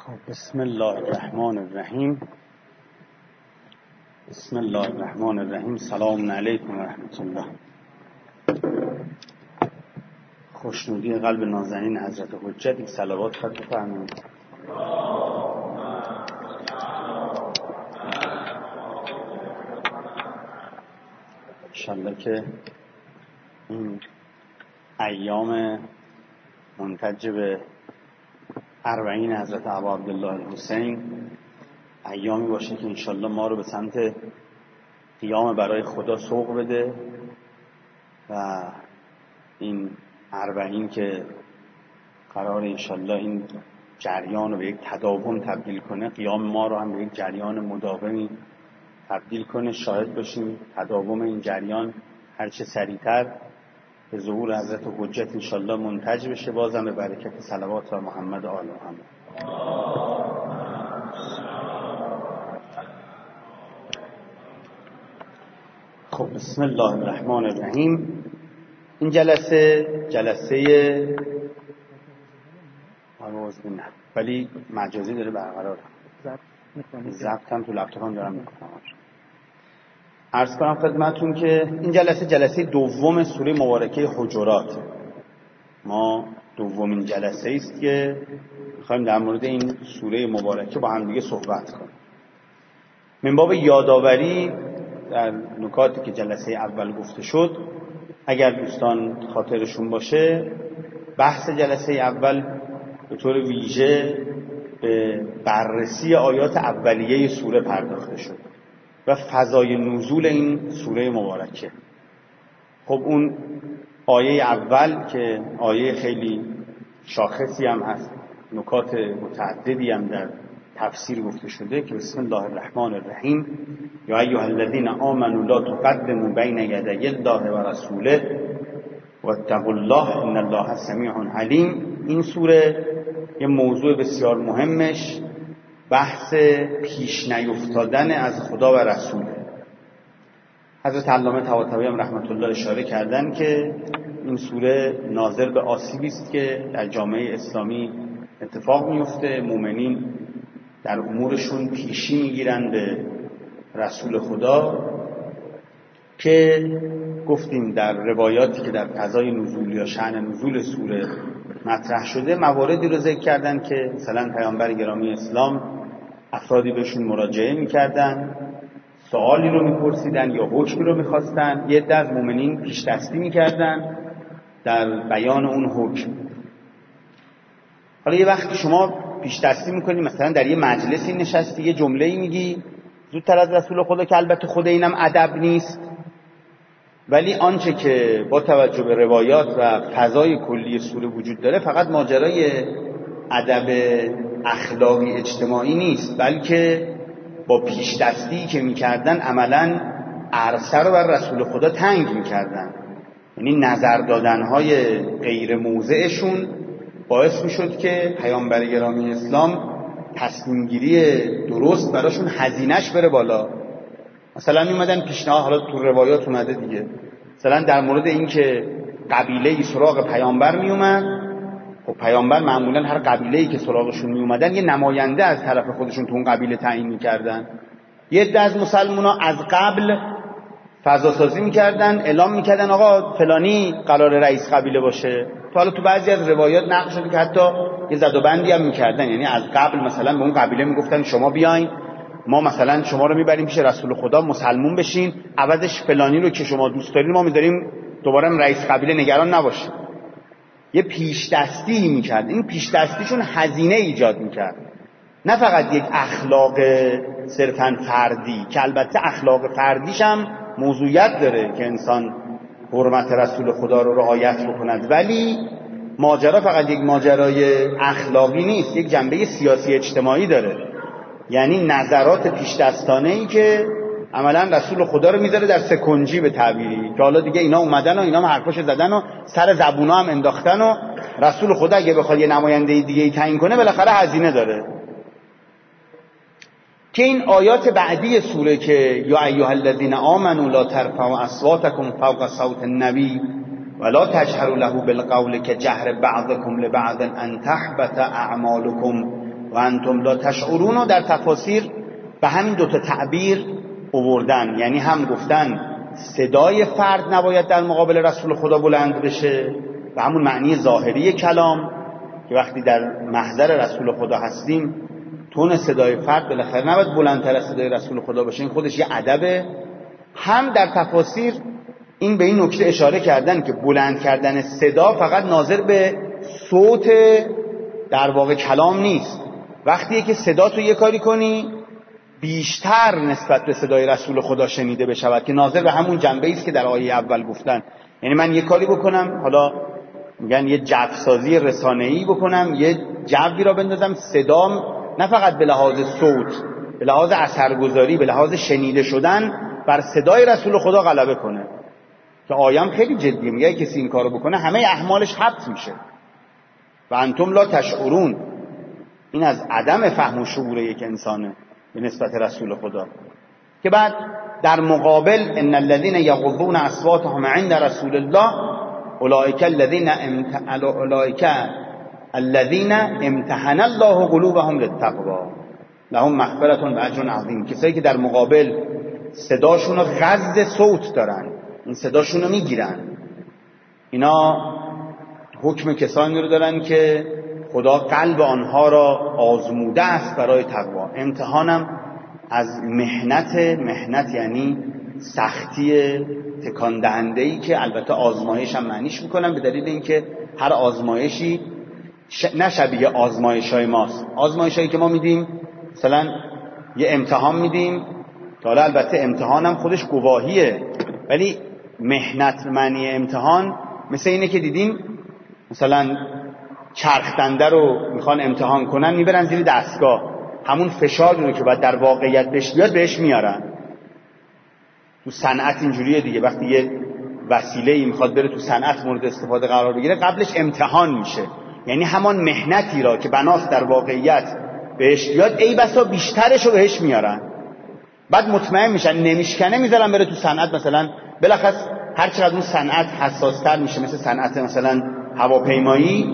بسم الله الرحمن الرحیم. بسم الله الرحمن الرحیم. سلام علیکم و رحمت الله. خوشنودی قلب نازنین حضرت حجت، یک صلوات خط بفرمایید. انشالله که این ایام منتج به اربعین حضرت ابا عبدالله الحسین ایامی باشه که انشالله ما رو به سمت قیام برای خدا سوق بده و این اربعین که قرار انشالله این جریان رو به یک تداوم تبدیل کنه، قیام ما رو هم به یک جریان مداومی تبدیل کنه. شاهد باشیم تداوم این جریان هرچه سریعتر به ظهور حضرت حجت انشالله منتج بشه، بازم به برکت صلوات و محمد و آل محمد. خب بسم الله الرحمن الرحیم. این جلسه آواز نه ولی مجازی داره برقرار، ضبط هم تو لپتاپم دارم میکنم. عرض کنم خدمتون که این جلسه دوم سوره مبارکه حجرات. ما دومین جلسه است که میخوایم در مورد این سوره مبارکه با هم دیگه صحبت کنیم. من باب یادآوری در نکاتی که جلسه اول گفته شد، اگر دوستان خاطرشون باشه، بحث جلسه اول به طور ویژه به بررسی آیات اولیه سوره پرداخته شد و فضای نزول این سوره مبارکه. خب اون آیه اول که آیه خیلی شاخصی هم هست، نکات متعددی هم در تفسیر گفته شده که بسم الله الرحمن الرحیم یا ایها الذین آمنوا لا تقدموا بین یدی الله و رسوله واتقوا الله ان الله سمیع علیم. این سوره یه موضوع بسیار مهمش بحث پیش نیفتادن از خدا و رسول. حضرت علامه طباطبایی هم رحمت الله اشاره کردن که این سوره ناظر به آسیبی است که در جامعه اسلامی اتفاق میفته. مؤمنین در امورشون پیشی میگیرن به رسول خدا که گفتیم در روایاتی که در قضای نزول یا شأن نزول سوره مطرح شده مواردی رو ذکر کردن که مثلا پیامبر گرامی اسلام افرادی بهشون مراجعه میکردن، سوالی رو میپرسیدن یا حکمی رو میخواستن، یه عده از مؤمنین پیش دستی میکردن در بیان اون حکم. حالا یه وقتی شما پیش دستی میکنی، مثلا در یه مجلسی نشستی یه جمله‌ای میگی زودتر از رسول خدا، که البته خود اینم ادب نیست، ولی آنچه که با توجه به روایات و فضای کلی سوره وجود داره فقط ماجرای ادب اخلاقی اجتماعی نیست، بلکه با پیش دستی که میکردن عملاً عرصه رو بر رسول خدا تنگ میکردن. یعنی نظر دادنهای غیر موضعشون باعث میشد که پیامبر گرامی اسلام تصمیم گیری درست براشون هزینه‌اش بره بالا. مثلا میومدن پیشنهاد، حالا تو روایات اومده دیگه، مثلا در مورد این که قبیله‌ای سراغ پیامبر میومد، خب پیامبر معمولا هر قبیله‌ای که سراغشون میومدن یه نماینده از طرف خودشون تو اون قبیله تعیین میکردن. یه عده از مسلمان‌ها از قبل فضا سازی میکردن، اعلام میکردن آقا فلانی قرار رئیس قبیله باشه. تا حالا تو بعضی از روایات نقل شده که حتی یه زد و بندی هم میکردن، یعنی از قبل مثلا به اون قبیله میگفتن شما بیاین ما مثلا شما رو میبریم پیش رسول خدا مسلمون بشین، عوضش فلانی رو که شما دوست دارین ما میذاریم دوباره رئیس قبیله، نگران نباشید. یه پیش دستی میکرد. این پیش دستیشون هزینه ایجاد میکرد، نه فقط یک اخلاق صرفاً فردی، که البته اخلاق فردیش هم موضوعیت داره که انسان حرمت رسول خدا رو رعایت بکند، ولی ماجرا فقط یک ماجرای اخلاقی نیست، یک جنبه سیاسی اجتماعی داره. یعنی نظرات پیش دستانه‌ای که عملاً رسول خدا رو میذاره در سکنجی به تعبیری، که حالا دیگه اینا اومدن و اینا هم حرفاشو زدن و سر زبونا هم انداختن و رسول خدا اگه بخواد یه نماینده دیگه تعیین کنه بالاخره هزینه داره. که این آیات بعدی سوره که یا ایها الذین آمنوا لا ترفعوا اصواتکم فوق صوت النبی ولا تجهروا له بالقول كجهر بعضكم لبعض ان تحبط اعمالكم و انتم لا تشعرون، و در تفاسیر به همین دوتا تعبیر آوردن. یعنی هم گفتن صدای فرد نباید در مقابل رسول خدا بلند بشه و همون معنی ظاهری کلام که وقتی در محضر رسول خدا هستیم تون صدای فرد بالاخره نباید بلندتر از صدای رسول خدا باشه، این خودش یه ادبه. هم در تفاسیر این به این نکته اشاره کردن که بلند کردن صدا فقط ناظر به صوت در واقع کلام نیست، وقتیه که صدا تو یه کاری کنی بیشتر نسبت به صدای رسول خدا شنیده بشود که ناظر به همون جنبه است که در آیه اول گفتن. یعنی من یه کاری بکنم، حالا میگن یه جوسازی رسانه‌ای بکنم، یه جوی را بندازم، صدام نه فقط به لحاظ صوت، به لحاظ اثرگذاری، به لحاظ شنیده شدن بر صدای رسول خدا غلبه کنه. که آیام خیلی جدیه، میگه کسی این کارو بکنه همه احمالش حبس میشه. و انتم لا تشعرون، این از عدم فهم و شعور یک انسانه به نسبت رسول خدا. که بعد در مقابل ان الذين يغضون اصواتهم عند رسول الله اولئک الذين امتحن الله قلوبهم للتقوى لهم مغفرة و اجر عظیم. کسایی که در مقابل صداشون رو غض صوت دارن، این صداشون رو میگیرن، اینا حکم کسانی رو دارن که خدا قلب آنها را آزموده است برای تقوا. امتحانم از محنت یعنی سختی تکان دهنده‌ای که البته آزمایش هم معنیش میکنم به دلیل اینکه هر آزمایشی نه شبیه آزمایش‌های ماست. آزمایش‌هایی که ما میدیم مثلا یه امتحان میدیم که حالا البته امتحان هم خودش گواهیه، ولی محنت معنی امتحان مثل اینه که دیدین مثلا چرخدنده رو میخوان امتحان کنن، میبرن زیر دستگاه، همون فشاری رو که باید در واقعیت بهش بیاد بهش میارن. تو صنعت اینجوریه دیگه، وقتی یه وسیله‌ای میخواد بره تو صنعت مورد استفاده قرار بگیره قبلش امتحان میشه، یعنی همان محنتی را که بناست در واقعیت بهش بیاد ای بسا بیشترش رو بهش میارن، بعد مطمئن میشن نمیشکنه میذارن بره تو صنعت. مثلا بالاخص هر چقدر اون صنعت حساستر میشه، مثل صنعت مثلا هواپیمایی،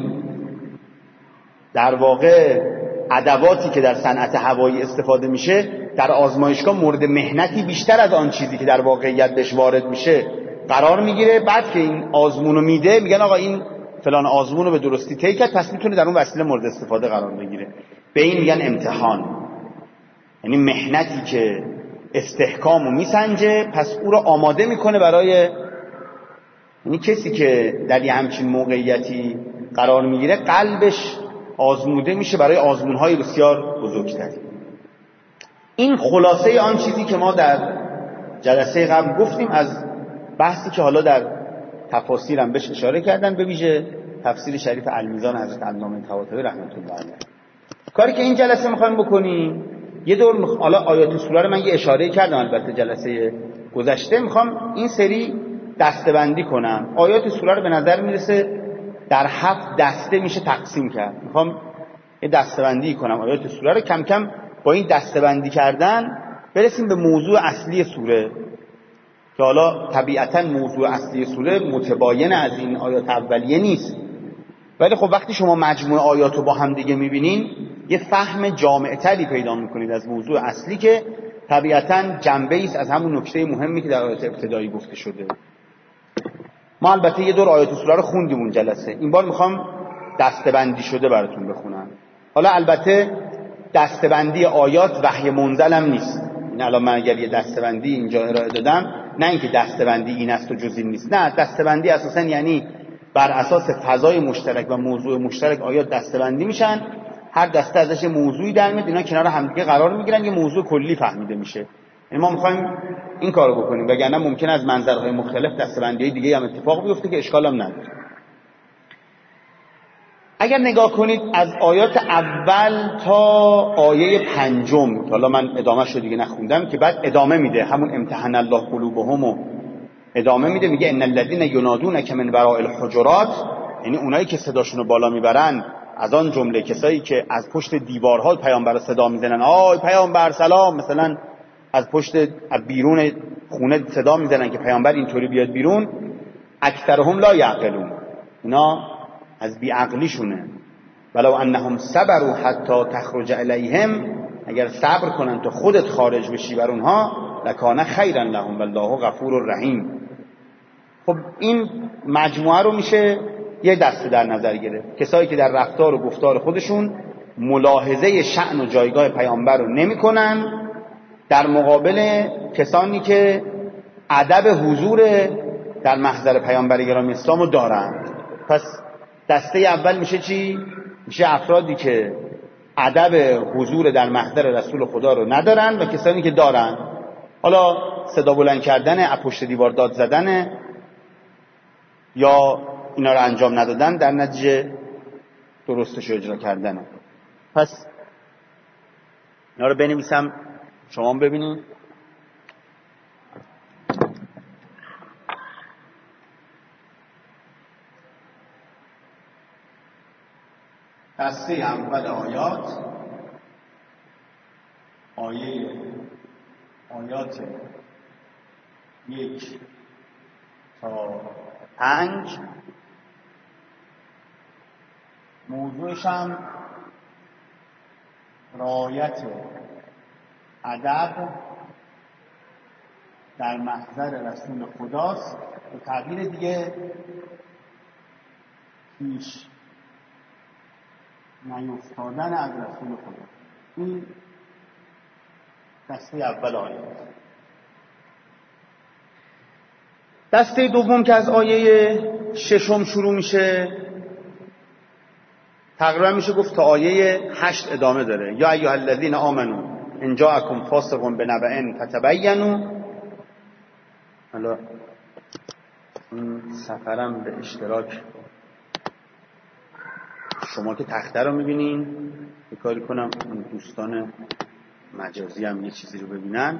در واقع ادواتی که در صنعت هوایی استفاده میشه در آزمایشگاه مورد محنتی بیشتر از آن چیزی که در واقعیت بهش وارد میشه قرار میگیره. بعد که این آزمون رو میده میگن آقا این فلان آزمون رو به درستی طی کرد، پس میتونه در اون وسیله مورد استفاده قرار بگیره. به این میگن امتحان، یعنی محنتی که استحکامو میسنجه پس او رو آماده میکنه برای، یعنی کسی که در یه همچین موقعیتی قرار میگیره قلبش آزموده میشه برای آزمونهای بسیار بزرگتری. این خلاصه آن چیزی که ما در جلسه قبل گفتیم از بحثی که حالا در تفاسیرم بهش اشاره کردن، به ویژه تفسیر شریف المیزان حضرت علامه طباطبایی رحمت الله علیه. کاری که این جلسه میخوایم بکنیم یه دور حالا آیات سوره رو من یه اشاره کردم البته جلسه گذشته، میخوام این سری دسته‌بندی کنم. آیات سوره رو به نظر میرسه در 7 دسته میشه تقسیم کرد. میخوام یه دسته‌بندی کنم آیات سوره رو، کم کم با این دسته‌بندی کردن برسیم به موضوع اصلی سوره که حالا طبیعتاً موضوع اصلی سوره متباین از این آیات اولیه نیست، ولی خب وقتی شما مجموع آیات رو با هم دیگه میبینین یه فهم جامع‌تری پیدا میکنید از موضوع اصلی که طبیعتاً جنبه‌ای است از همون نکته مهمی که در آیات ابتدایی گفته شده. ما البته یه دور آیات سوره رو خوندیم اون جلسه، این بار میخوام دسته‌بندی شده براتون بخونم. حالا البته دسته‌بندی آیات وحی منزلم نیست، این الان من اگر یه دسته‌بندی اینجا ارائه دادم نه اینکه دسته‌بندی این است و جز این نیست، نه، دسته‌بندی اساساً یعنی بر اساس فضای مشترک و موضوع مشترک آیات دسته‌بندی میشن، هر دسته ازش موضوعی در میاد، اینا کنار همدیگه قرار میگیرن، یه موضوع کلی فهمیده میشه. یعنی ما میخوایم این کارو بکنیم، وگرنه ممکن از منظرهای مختلف دسته‌بندی‌های دیگه هم اتفاق بیفته که اشکال هم نداره. اگر نگاه کنید از آیات اول تا آیه 5 که حالا من ادامه‌شو دیگه نخوندم که بعد ادامه میده، همون امتحن الله قلوبهم ادامه میده، میگه ان الذين ينادونك من وراء الحجرات، یعنی اونایی که صداشونو بالا میبرن از آن جمله کسایی که از پشت دیوارها پیامبر صدا میزنن، آی پیامبر سلام، مثلا از پشت بیرون خونه صدا میزنن که پیامبر اینطوری بیاد بیرون، اکثرهم لا یعقلون، اینا از بیعقلیشونه، ولو انهم صبروا حتی تخرج الیهم، اگر صبر کنن تا خودت خارج بشی بر اونها، لکان خیرا لهم والله غفور رحیم. خب این مجموعه رو میشه یه دسته در نظر گرفت، کسایی که در رفتار و گفتار خودشون ملاحظه شأن و جایگاه پیامبر رو نمی‌کنن، در مقابل کسانی که ادب حضور در محضر پیامبر گرامی اسلام رو دارند. پس دسته اول میشه چی؟ میشه افرادی که ادب حضور در محضر رسول خدا رو ندارن و کسانی که دارن، حالا صدا بلند کردن، پشت دیوار داد زدن یا اینا رو انجام ندادن، در نتیجه درستش رو اجرا کردن. پس اینا رو بنویسم شما ببینید. دسته اول آیات، آیات 1 تا 5، موضوعش هم رعایت ادب در محضر رسول خداست، به تعبیر دیگه پیش نیفتادن از رسول خدا. این دسته اول آیه. دسته دوم که از آیه 6 شروع میشه، تقریبا میشه گفت تا آیه 8 ادامه داره. یا ایها الذین آمنوا ان جاءکم فاسق بنبأ فتبینوا. حالا این سفرم به اشتراک، شما که تخته رو میبینین یه کاری کنم اون دوستان مجازی هم یه چیزی رو ببینن.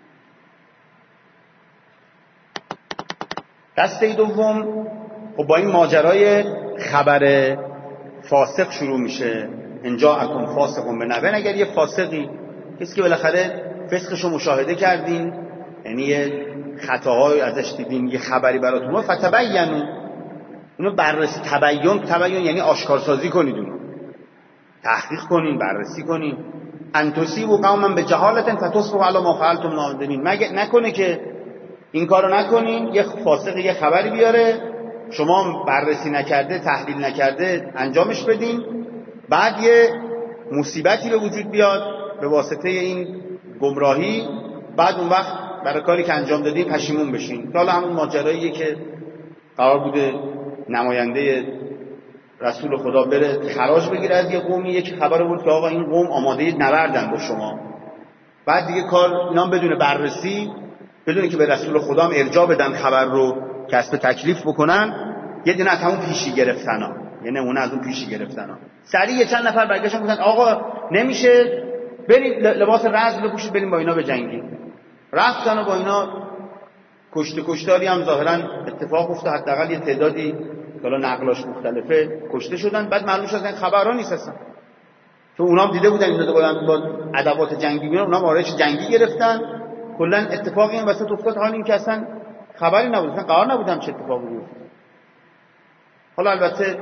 دسته دوم خب با این ماجرای خبر فاسق شروع میشه. ان جاءکم فاسق بنبأ، اگر یه فاسقی، کسی که بالاخره فسقش رو مشاهده کردین، یعنی یه خطاهایی ازش دیدین، یه خبری براتون اومد، فتبینوا، اونو بررسی، تبیین یعنی آشکارسازی کنید، اونو تحقیق کنین، بررسی کنین. ان تصیبوا قوما بجهالة فتصبحوا علی ما فعلتم نادمین. مگه نکنه که این کارو نکنین، یه فاسق یه خبری بیاره، شما بررسی نکرده، تحلیل نکرده انجامش بدین، بعد یه مصیبتی به وجود بیاد به واسطه این گمراهی، بعد اون وقت برای کاری که انجام دادین پشیمون بشین. حالا همون ماجراییه که قرار بوده نماینده رسول خدا بره خراج بگیره از یه قومی، یک خبر بود که آقا این قوم آماده نبردن با شما، بعد دیگه کار اینا بدون بررسی، بدون که به رسول خدا هم ارجاع بدن خبر رو کسب تکلیف بکنن، یه دونه از همون پیشی گرفتنا، یعنی اون از اون پیشی گرفتنا، سریع چند نفر برگشتن گفتن آقا نمیشه، بریم لباس رزم بپوشید بریم با اینا بجنگیم. رفتن و با اینا کشتاری هم ظاهرا اتفاق افتاد، حداقل یه تعدادی حالا نقلاش مختلفه کشته شدن. بعد معلوم شد این خبرها نیست اصلا، چون اونا هم دیده بودن اینا با ادوات جنگی میان، اونا آرایش جنگی گرفتن، کلا اتفاقی این وسط افتاد، حال این که اصلا خبری نبود، اصلا قرار نبود هم چه اتفاقی بیفته. حالا البته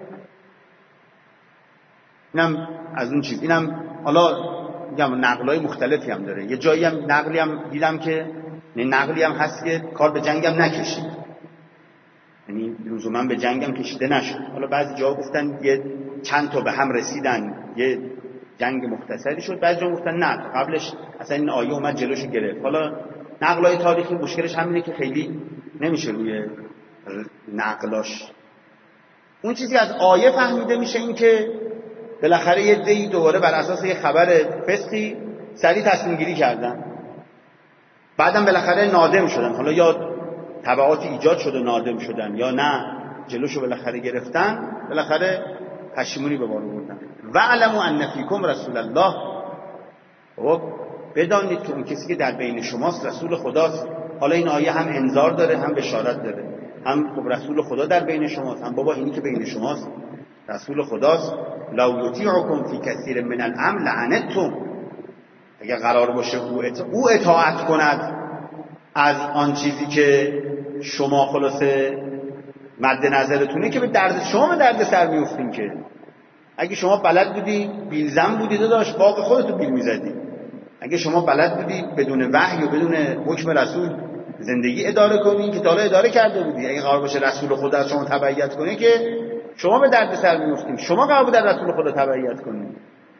اینم از اون چیز، اینم حالا میگم نقلای مختلفی هم داره. یه جایی هم نقلی هم دیدم که نقلی هم هست که کار به جنگ هم نکشید، یعنی لزوما به جنگ هم کشیده نشد. حالا بعضی جاها گفتن یه چند تا به هم رسیدن یه جنگ مختصری شد، بعضی جاها گفتن نه قبلش اصلا این آیه اومد جلوشو گرفت. حالا نقلای تاریخی مشکلش همینه که خیلی نمیشه روی نقلاش. اون چیزی از آیه فهمیده میشه این که بالاخره یه عده‌ای دوباره بر اساس یه خبر فسقی سریع تصمیم گیری کردن، بعدم بالاخره نادم شدن، حالا یا تبعات ایجاد شده نادم شدن یا نه جلوشو بالاخره گرفتن، بالاخره پشیمونی به بار آوردن. واعلموا ان فیکم رسول الله، خب بدانید که اون کسی که در بین شماست رسول خداست. حالا این آیه هم انذار داره هم بشارت داره، هم خب رسول خدا در بین شماست، هم بابا اینی که بین شماست رسول خداست. لو یطیعکم فی کثیر من الامر لعنتم، اگر قرار باشه او اطاعت کند از آن چیزی که شما خلاصه مد نظرتونه که به درد شما به درد سر میفتیم، که اگه شما بلد بودی بیلزن بودی داداش باغ خودتو بیل میزدی. اگه شما بلد بودی بدون وحی و بدون حکم رسول زندگی اداره کنی که تا حالا اداره کرده بودی. اگه قرار باشه رسول خدا از شما تبعیت کنه که شما به درد سر میافتیم. شما قرار بود در رسول خدا تبعیت کنید.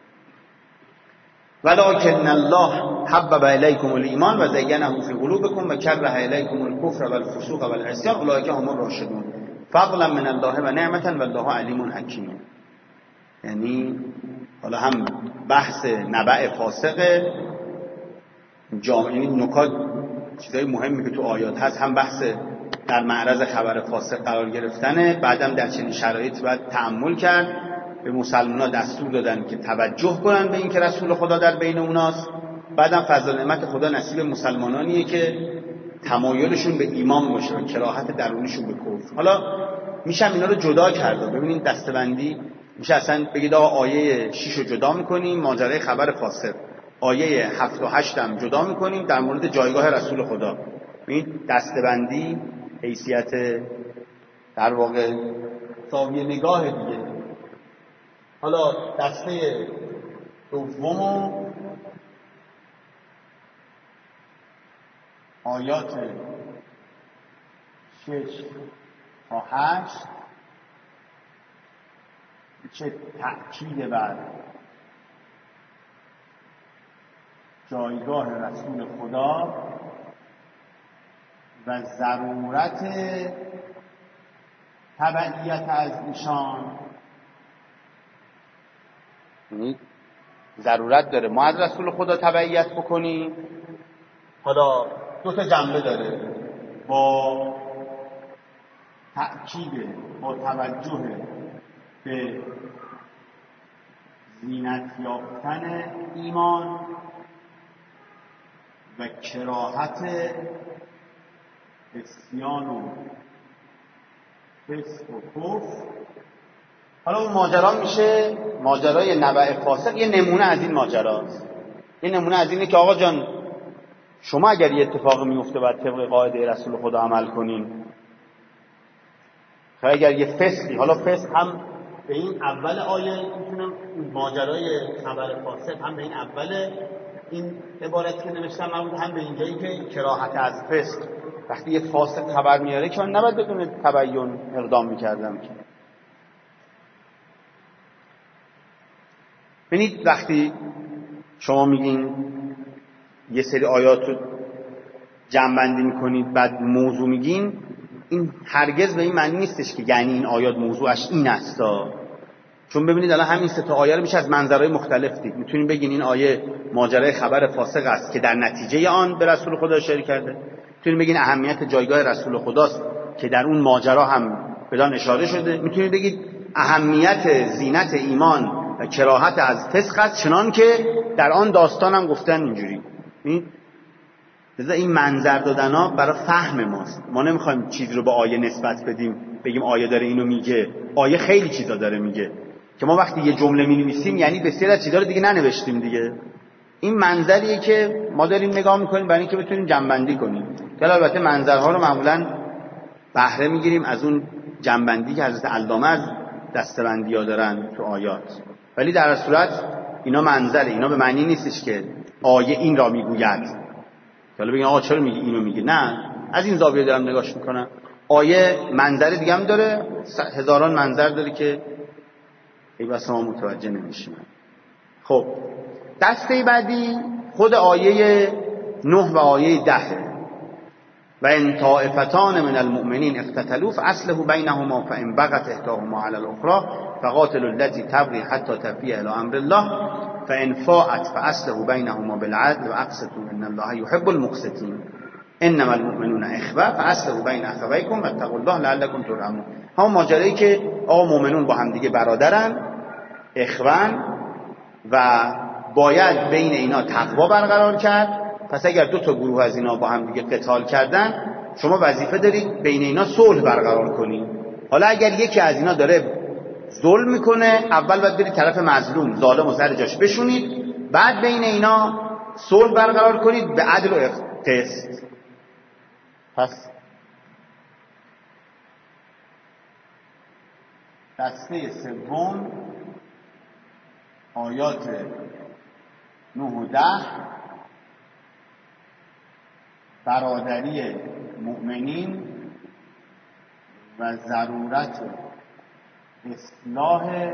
ولکن الله حبب الیکم الایمان و زینه فی قلوبکم و کره الیکم الکفر والفسوق والعصیان اولئک هم الراشدون فضلا من الله و نعمتا والله علیم حکیم. یعنی حالا هم بحث نبأ فاسق جامعه نکات چیزای مهمی که تو آیات هست، هم بحث در معرض خبر فاسق قرار گرفتنه. بعدم در چنین شرایطی باید تأمل کرد. به مسلمان‌ها دستور دادن که توجه کنن به این که رسول خدا در بین اوناست. بعدم فضل نعمت خدا نصیب مسلمانانیه که تمایلشون به ایمان باشه و کراهت درونیشون به کفر. حالا میشه اینا رو جدا کرد. ببینید دستبندی میشه اصلا بگید آقا آیه 6 رو جدا میکنیم ماجرای خبر فاسق، آیه 7 و 8 هم جدا میکنیم در مورد جایگاه رسول خدا. ببینید دستبندی حیثیت در واقع زاویه نگاه دیگه. حالا دسته دوم آیات 6 تا 8 چه تأکید بر جایگاه رسول خدا و ضرورت تبعیت از ایشان. ضرورت داره ما از رسول خدا تبعیت بکنیم. حالا دو تا جنبه داره. با تأکید با توجه به زینت یافتن ایمان و کراهت عصیان و فسق و کفر. حالا اون ماجرا میشه ماجرای نبأ فاسق. یه نمونه از این ماجراست. یه نمونه از اینه که آقا جان شما اگر یه اتفاق میفته باید طبق قاعده رسول خدا عمل کنین. اگر یه فسقی، حالا فسق هم به این اول آیه میتونم ماجرای خبر فاسق هم به این اول این عبارت که نوشتم مربوط هم به اینجایی که کراهت از فسق. وقتی یه فاسق خبر میاره که من نباید بدون تبیین اقدام میکردم. ببینید وقتی شما میگین یه سری آیات رو جمع‌بندی میکنید بعد موضوع میگین، این هرگز به این معنی نیستش که یعنی این آیات موضوعش این است. چون ببینید الان همین سه تا آیه رو میشه از منظرهای مختلف دید. میتونیم بگین این آیه ماجرای خبر فاسق است که در نتیجه آن به رسول خدا اشاره کرده. میتونید بگین اهمیت جایگاه رسول خداست که در اون ماجرا هم بدان اشاره شده. میتونید بگید اهمیت زینت ایمان و کراهت از فسق است چنان که در آن داستان هم گفتن اینجوری. لذا این منظر دادنها برای فهم ماست. ما نمیخوایم چیز رو به آیه نسبت بدیم بگیم آیه داره اینو میگه. آیه خیلی چیزا داره میگه که ما وقتی یه جمله می‌نویسیم یعنی بسیار از چیزا رو دیگه ننوشتیم دیگه. این منظریه که ما داریم نگاه میکنیم برای اینکه بتونیم جمع‌بندی کنیم. که البته منظرها رو معمولاً بهره میگیریم از اون جمع‌بندی که حضرت علامه از دسته‌بندی‌ها دارن تو آیات. ولی در صورت اینا منظره. اینا به معنی نیستش که آیه این را میگوید. حالا بگین آقا چرا میگی اینو میگی؟ نه، از این زاویه دارم نگاهش میکنم. آیه منظر دیگه هم داره، هزاران منظر داره که ای بس ما متوجه نمیشیم. خب دسته بعدی خود آیه 9 و آیه 10 و ان طائفتان من المؤمنین اقتتلوا فاصلحوا بینهما فان بغت احداهما علی الاخرى فقاتلوا التي تبغي حتى تفیء الی امر الله فان فاءت فاصلحوا بینهما بالعدل واقسطوا ان الله يحب المقسطین انما المؤمنون اخوه فاصلحوا بین اخویکم واتقوا الله لعلکم ترحمون. همون ماجرایی که آقا مؤمنون با هم دیگه برادرن، اخوان، و باید بین اینا تقوا برقرار کرد. پس اگر دو تا گروه از اینا با هم دیگه قتال کردن شما وظیفه دارید بین اینا صلح برقرار کنید. حالا اگر یکی از اینا داره ظلم میکنه اول باید برید طرف مظلوم ظالم و سر جاش بشونید، بعد بین اینا صلح برقرار کنید به عدل و قسط. پس دسته سوم آیات 9 و 10 برادری مؤمنین و ضرورت اصلاح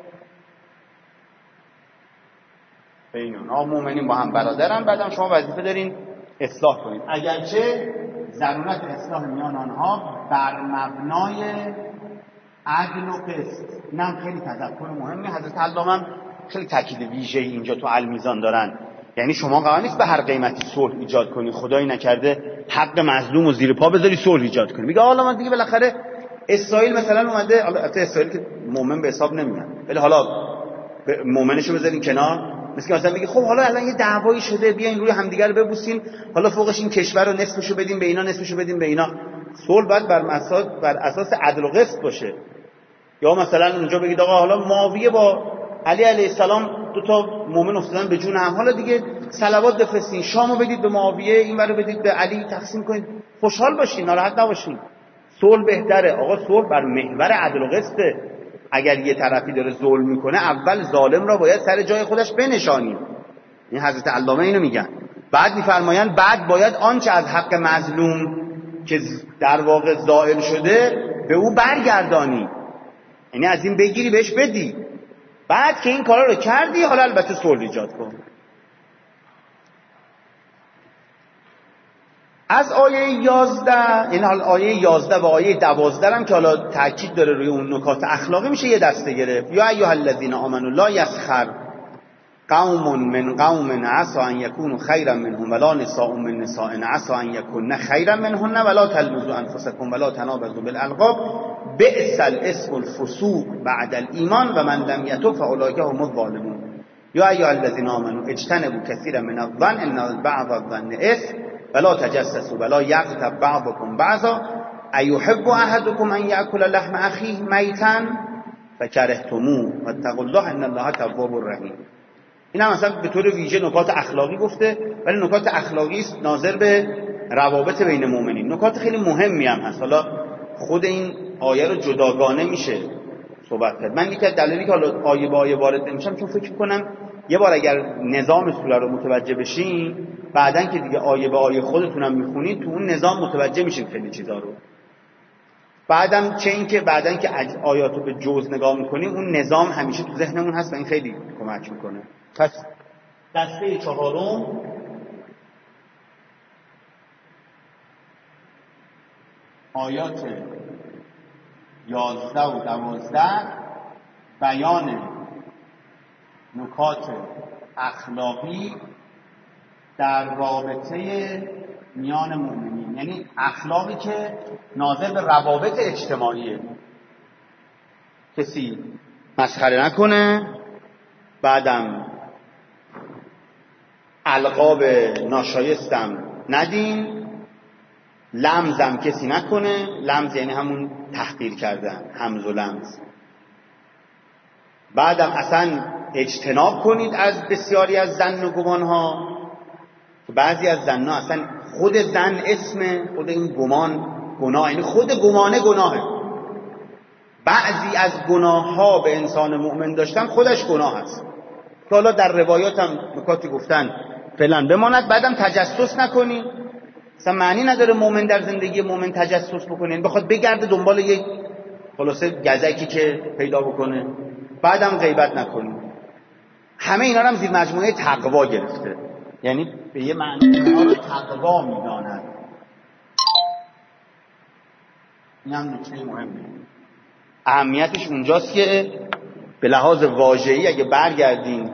بین اونها. مؤمنین با هم برادرن، بعدم شما وظیفه دارین اصلاح کنید، اگرچه ضرورت اصلاح میان آنها بر مبنای عدل و قسط. اینم خیلی تذکر مهمه. حضرت علامه خیلی تاکید ویژه‌ای اینجا تو المیزان دارن، یعنی شما قرار نیست به هر قیمتی صلح ایجاد کنی، خدایی نکرده حق مظلوم و زیر پا بذاری صلح ایجاد کنی. میگه حالا من دیگه بالاخره اسرائیل مثلا اومده، البته اسرائیل که مؤمن به حساب نمیاد، ولی حالا مؤمنشو بذارین کنار، مثلا بگی خب حالا الان یه دعوایی شده، بیاین روی همدیگه رو ببوسین، حالا فوقش این کشور رو نصفشو بدیم به اینا، نصفشو بدیم به اینا. صلح باید بر اساس عدل و قسط باشه. یا مثلا اونجا بگید آقا حالا معاویه با علی علیه السلام دو تا مؤمن افتادن به جون هم، حالا دیگه صلوات بفرستین، شامو بدید به معاویه، اینورو بدید به علی، تقسیم کنید، خوشحال باشین، ناراحت نباشین. صلح بهتره. آقا صلح بر محور عدل و قسطه. اگر یه طرفی داره ظلم میکنه، اول ظالم را باید سر جای خودش بنشانیم. این حضرت علامه اینو میگن. بعد میفرمایند بعد باید آنچه از حق مظلوم که در واقع زائل شده به او برگردانی، یعنی از این بگیری بهش بدی. بعد که این کارا رو کردی، حالا البته صلح ایجاد کن. از آیه 11، یعنی حالا آیه 11 و آیه 12 هم که حالا تاکید داره روی اون نکات اخلاقی، میشه یه دسته گرفت. یا ایها الذین آمنوا لا یسخر قوم من قوم عسى ان یکونوا خیرا منهم ولا نساء من نساء عسى ان یکن خیرا منهن ولا تلمزوا انفسکم ولا تنابزوا بالالقاب بئس الاسم الفسوق بعد الايمان و من لم یتب فاولئک هم الظالمون. یا ایها الذین آمنوا اجتنبوا کثیرا من الظن ان بعض الظن اثم ولا تجسسوا ولا یغتب بعضكم بعضا ایحب احدکم ان یاکل لحم اخیه میتا فکرهتموه واتقوا الله ان الله تواب رحیم. این هم مثلا به طور ویژه نکات اخلاقی گفته، ولی نکات اخلاقی است ناظر به روابط بین مؤمنین. نکات خیلی مهمی هم هست. حالا خود این آیه رو جداگانه میشه صحبت کرد. من یکی دلیلی که حالا آیه با آیه وارد نمیشم، چون فکر کنم یه بار اگر نظام سوره رو متوجه بشین، بعدن که دیگه آیه به آیه خودتونم میخونید، تو اون نظام متوجه میشین خیلی چیزا رو. بعدم چه این که بعدن که آیات رو به جزء نگاه میکنیم، اون نظام همیشه تو ذهنمون هست و این خیلی کمک میکنه. پس دسته چهارم آیات 11 و 12 بیان نکات اخلاقی در رابطه میان مؤمنین، یعنی اخلاقی که ناظر به روابط اجتماعیه. کسی مسخره نکنه، بعدم القاب ناشایستم ندین، لمزم کسی نکنه. لمز یعنی همون تحقیر کردن، همز و لمز. بعدم اصلا اجتناب کنید از بسیاری از ظن و گمانها، که بعضی از ظنها اصلا خود ظن اسمه، خود این گمان گناه، یعنی خود گمانه گناهه. بعضی از گناه ها به انسان مؤمن داشتن خودش گناه هست، که حالا در روایات هم نکاتی گفتن فعلا بماند. بعدم تجسس نکنی، اصلا معنی نداره مؤمن در زندگی مؤمن تجسس بکنه، بخواد بگرده دنبال یک خلاصه گزکی که پیدا بکنه. بعدم غیبت نکنی. همه اینا هم زیر مجموعه تقوا گرفته، یعنی به یه معنی اینا رو تقوا میداند. این هم نکته مهمه. اهمیتش اونجاست که به لحاظ واژه‌ای اگه برگردیم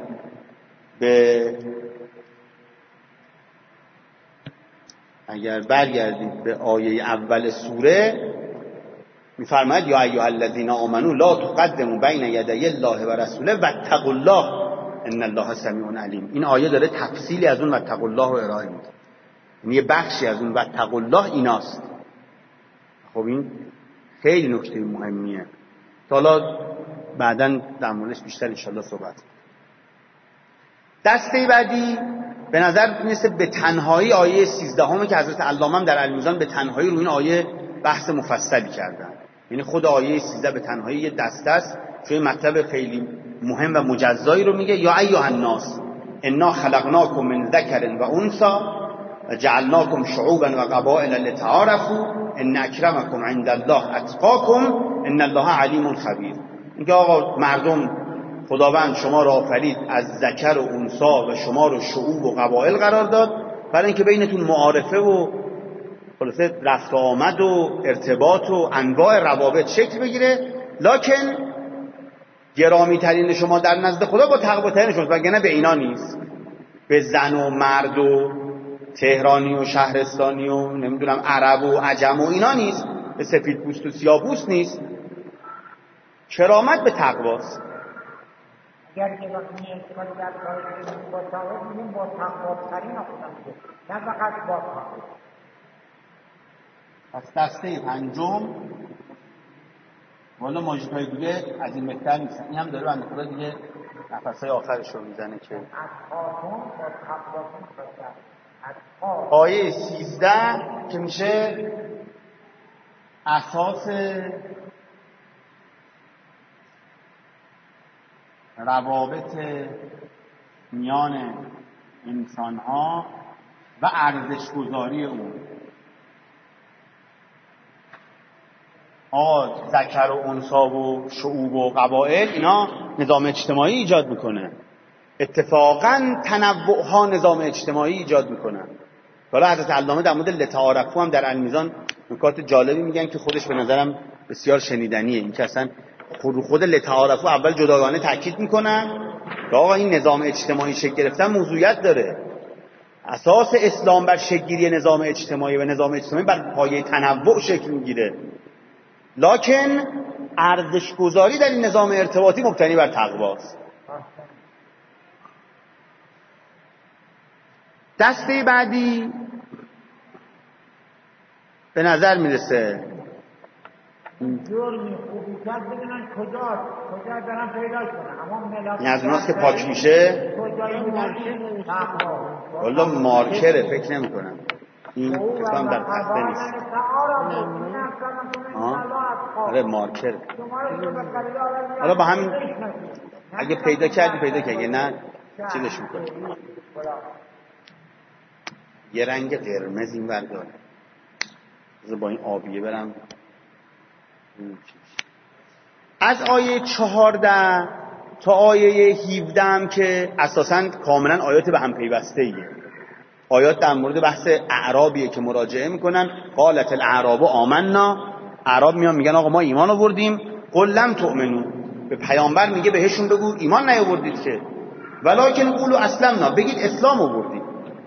به آیه اول سوره، میفرماید یا ایها الذین آمنوا لا تقدموا بین یدی الله و رسوله واتقوا الله ان الله سمیع علیم. این آیه داره تفصیلی از اون واتقوا الله رو ارائه میده، یعنی یه بخشی از اون واتقوا الله ایناست. خب این خیلی نکته مهمیه، تا حالا بعداً در موردش بیشتر انشالله صحبت. دسته بعدی به نظر میرسه به تنهایی آیه 13 که حضرت علامه هم در المیزان به تنهایی روی این آیه بحث مفصلی کردن. یعنی خود آیه 13 به تنهایی یه دسته است، چون مطلب خیلی مهم و مجزایی رو میگه. یا ایها الناس انا خلقناکم من ذکر و انثی و جعلناکم شعوبا و قبائل لتعارفوا ان اکرمکم عند الله اتقاکم ان الله علیم خبیر. میگه آقا مردم، خداوند شما را آفرید از ذکر و انثی و شما رو شعوب و قبایل قرار داد برای اینکه بینتون معارفه و خلاصه رفت و آمد و ارتباط و انواع روابط شکل بگیره، لکن گرامی ترین شما در نزد خدا با تقوا ترین شما، وگرنه به اینا نیست، به زن و مرد و تهرانی و شهرستانی و نمیدونم عرب و عجم و اینا نیست، به سفید پوست و سیاه پوست نیست. کرامت به تقواست. اگر که وقتی انتقال در کار با تقوا میگیم با تقوا ترین آخوندم نه فقط با تقوا. پس دسته پنجم والا ماژیکای دیگه از این بهتر نیست. این هم داره بنده خدا دیگه نفسای آخرش رو میزنه که آیه 13 که میشه اساس روابط میان انسان‌ها و ارزش‌گذاری اون. ذکر و انثی و شعوب و قبایل اینا نظام اجتماعی ایجاد میکنه. اتفاقا تنوع ها نظام اجتماعی ایجاد میکنن. حالا حضرت علامه در مورد لتعارفوا هم در المیزان نکات جالبی میگن که خودش به نظرم بسیار شنیدنیه. این که اصلا خود لتعارفوا اول جداگانه تاکید میکنن که آقا این نظام اجتماعی شکل گرفتن موضوعیت داره. اساس اسلام بر شکل‌گیری نظام اجتماعی و نظام اجتماعی بر پایه تنوع شکل میگیره، لکن ارزش‌گذاری در این نظام ارتباطی مبتنی بر تقواست. دسته بعدی به نظر میرسه جرمی خوبی کرد ببینن کجا دارن پیدا کنن. اما ملاک این از اوناست که پاک میشه. والا مارکره فکر نمی کنم این کتاب در تخته نیست. آره مارکر. حالا با همین اگه پیدا کردی اگه نه چیزش میکنه. یه رنگ قرمز این برداره بذار با این آبیه برم. از آیه 14 تا آیه 17 هم که اساساً کاملاً آیات به هم پیوسته ایه. آیات در مورد بحث اعرابیه که مراجعه میکنن. قالت الاعراب آمنا، اعراب میگن آقا ما ایمان آوردیم. قل لم تؤمنوا، به پیامبر میگه بهشون بگو ایمان نیاوردید که، ولکن قولوا اسلمنا، بگید اسلام آوردید.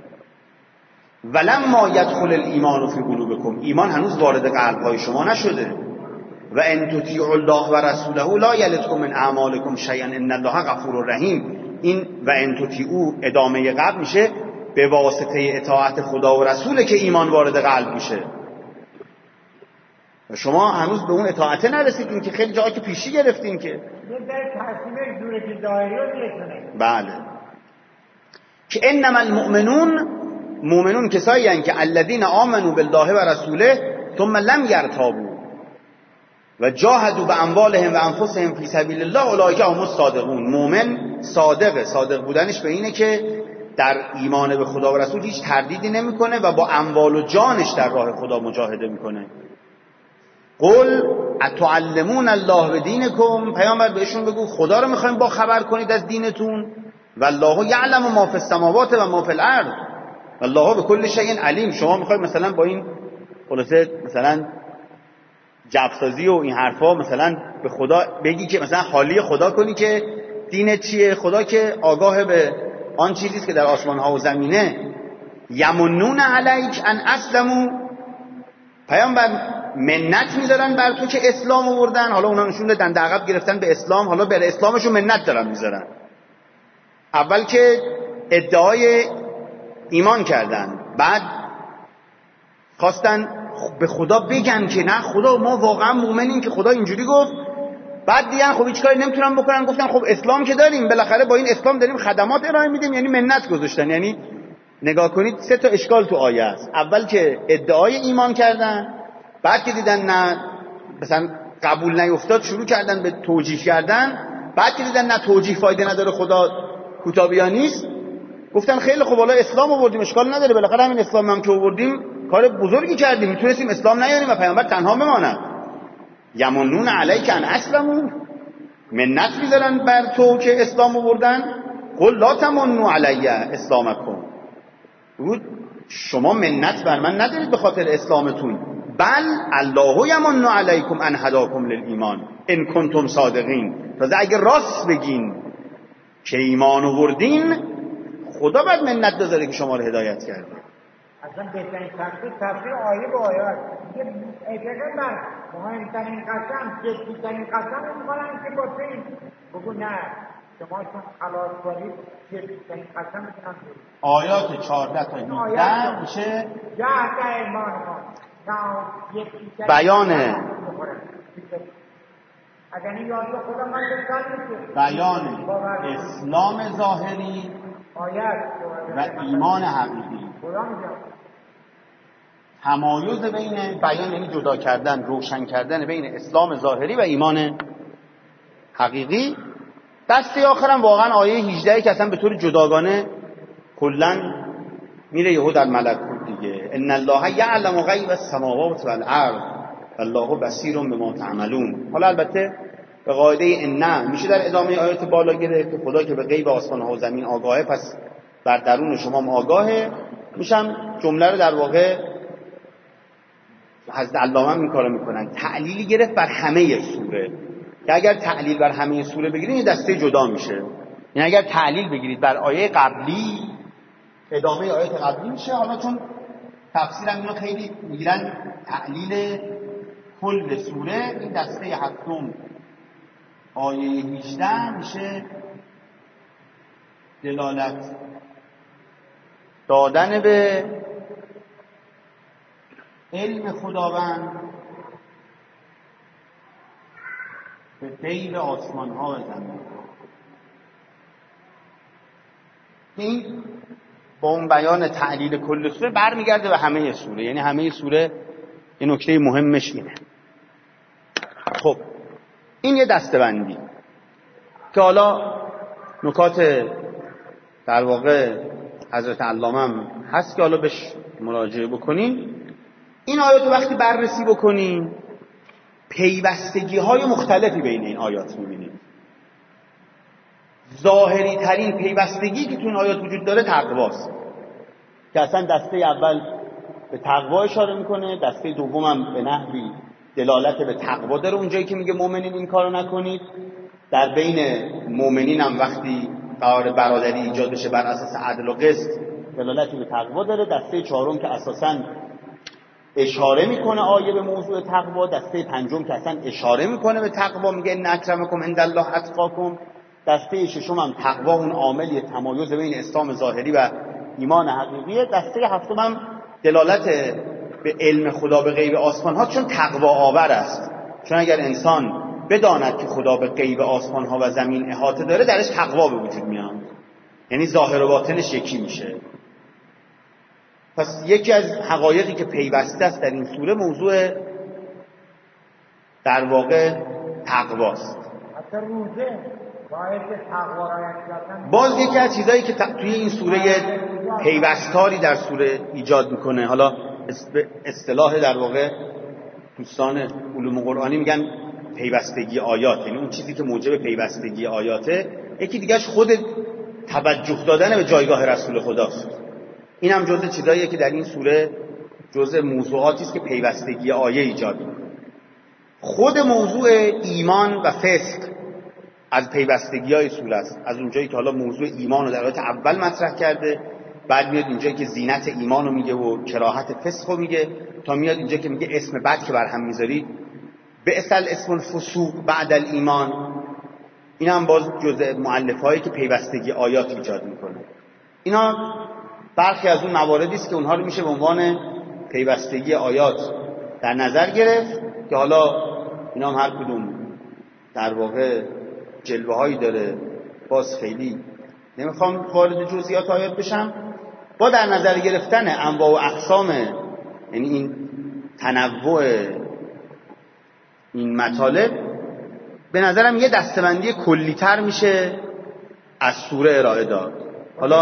ولما یدخل الایمان فی قلوبکم، ایمان هنوز وارد قلب‌های شما نشده. و ان تطیعوا الله و رسوله لا یلدکم من اعمالکم شیئا ان الله غفور رحیم. این و ان تطیعوا ادامه قبل میشه به واسطه اطاعت خدا و رسوله که ایمان وارد قلب میشه. و شما هنوز به اون اطاعت نرسیدین که خیلی جاها که پیشی گرفتین که بله. که انما المؤمنون، مؤمنون کسایی هستند که الذین آمنوا بالله و رسوله ثم لم یرتابوا و جاهدوا باموالهم و انفسهم فی سبیل الله اولئک هم الصادقون. مؤمن صادق بودنش به اینه که در ایمان به خدا و رسول هیچ تردیدی نمیکنه و با اموال و جانش در راه خدا مجاهده میکنه. قل اتعلمون الله بدینکم، پیامبر بهشون بگو خدا رو میخوایم با خبر کنید از دینتون. والله یعلم ما فی السماوات و ما فی الارض والله بكل شیء علیم. شما میخواید مثلا با این خلاصه مثلا جبسازی و این حرفا مثلا به خدا بگی که مثلا حالی خدا کنی که دینت چیه. خدا که آگاه به آن چیزیست که در آسمان ها و زمینه. یمنون علیک ان اسلموا، پیامبر منت میذارن بر تو که اسلام آوردن. حالا اونا نشون دادن در عقب گرفتن به اسلام، حالا بر اسلامشون منت دارن میذارن. اول که ادعای ایمان کردن، بعد خواستن به خدا بگن که نه خدا ما واقعا مؤمنیم که خدا اینجوری گفت. بعد دیدن خب هیچ کاری نمیتونن بکنن، گفتن خب اسلام که داریم، بالاخره با این اسلام داریم خدمات ارائه میدیم، یعنی منت گذاشتن. یعنی نگاه کنید 3 تا اشکال تو آیه است. اول که ادعای ایمان کردن، بعد که دیدن نه مثلا قبول نیفتاد شروع کردن به توجیه کردن، بعد که دیدن نه توجیه فایده نداره، خدا کوتابیا نیست، گفتن خیلی خب حالا اسلام آوردیم اشکال نداره، بالاخره همین اسلام هم که آوردیم کار بزرگی کردیم، میتونستیم اسلام نیاریم و پیامبر تنها بماند. یمنون علیک ان اسلموا، منت میذارن بر تو که اسلام آوردن. قل لا تمنوا علی اسلامکم، بود شما منت بر من ندارید به خاطر اسلامتون، بل الله یمن علیکم ان هداکم للایمان ان کنتم صادقین. تازه اگه راست بگین که ایمان آوردین، خدا باید منت بذاره که شما رو هدایت کرده. اصلا بهترین تفسیر آیه به آیه است. اجازه بر مهمترین قسم، جدیترین قسم میکنن که با این بگو نه شما چون خلاص کنید جدیترین قسم میکنن. آیات 14 تا 18 میشه ایمان ما بیان بیان اسلام ظاهری و ایمان حقیقی. تمایز بین بیان یعنی جدا کردن، روشن کردن بین اسلام ظاهری و ایمان حقیقی. دسته آخرم واقعا آیه 18 که اصلا به طور جداگانه کلن میره یهو در ملکوت دیگه. ان الله یعلم غیب السماوات والارض والله بصیر بما تعملون. حالا البته به قاعده ان میشه در ادامه آیات بالا گرفت که خدا که به غیب آسمان ها و زمین آگاهه، پس بر درون شما هم آگاهه. میشم جمله رو در واقع حضرت علامه این کارو میکنن، تعلیلی گرفت بر همه سوره، که اگر تعلیل بر همه سوره بگیرید این دسته جدا میشه. یعنی اگر تعلیل بگیرید بر آیه قبلی، ادامه آیات قبلی میشه. حالا چون تفسیرم اینو خیلی میگیرن تعلیل کل سوره، این دسته هفتم آیه 18 میشه دلالت دادن به علم خداوند به غیب آسمان ها و زمین. این با اون بیان تعلیل کل سوره برمیگرده به همه سوره، یعنی همه سوره یه نکته مهمش اینه. خب این یه دسته‌بندی که حالا نکات در واقع حضرت علامه هم هست که حالا بهش مراجعه بکنین. این آیات رو وقتی بررسی بکنین پیوستگی های مختلفی بین این آیات می‌بینید. ظاهری ترین پیوستگی که تو این آیات وجود داره تقواست که اصلا دسته اول به تقوا اشاره میکنه، دسته دوم هم به نحوی دلالت به تقوا داره اونجایی که میگه مؤمنین این کارو نکنید. در بین مؤمنین هم وقتی قرار برادری ایجاد بشه بر اساس عدل و قسط دلالتی به تقوا داره. دسته چهارم که اساساً اشاره میکنه آیه به موضوع تقوا، دسته پنجم که اصلا اشاره میکنه به تقوا، میگه ان اکرمکم عند الله اتقاکم. دسته ششم هم تقوا اون عامل تمایز بین اسلام ظاهری و ایمان حقیقیه. دسته هفتم هم دلالت به علم خدا به غیب آسمان ها، چون تقوا آور است. چون اگر انسان بداند که خدا به غیب آسمان ها و زمین احاطه داره درش تقوا به وجود میاد، یعنی ظاهر و باطنش یکی میشه. پس یکی از حقایقی که پیوسته است در این سوره موضوع در واقع تقواست. حتی روزه باید تقوا رعایت کردن باز یکی از چیزایی که توی این سوره پیوستاری در سوره ایجاد میکنه، حالا اصطلاح در واقع دوستان علوم قرآنی میگن پیوستگی آیات، یعنی اون چیزی که موجب پیوستگی آیاته. یکی دیگهش خود توجه دادن به جایگاه رسول خداست. این هم جزء چیزاییه که در این سوره جزء موضوعاتی است که پیوستگی آیه ایجاد میکنه. خود موضوع ایمان و فسق از پیوستگی‌های سوره است. از اونجایی که حالا موضوع ایمان رو در آیات اول مطرح کرده، بعد میاد اینجایی که زینت ایمان رو میگه و کراهت فسق رو میگه، تا میاد اینجا که میگه اسم بد که بر هم میذاری بئس الاسم الفسوق بعد الایمان. این هم باز جزء مؤلفه‌ای که پیوستگی آیات ایجاد میکنه. اینا برخی از اون مواردی است که اونها رو میشه به عنوان پیوستگی آیات در نظر گرفت که حالا اینا هم هر کدوم در واقع جلوه‌هایی داره. باز خیلی نمیخوام وارد جزئیات آیات بشم. با در نظر گرفتن انواع و اقسام، یعنی این تنوع این مطالب، به نظرم یه دسته‌بندی کلی‌تر میشه از سوره ارائه داد. حالا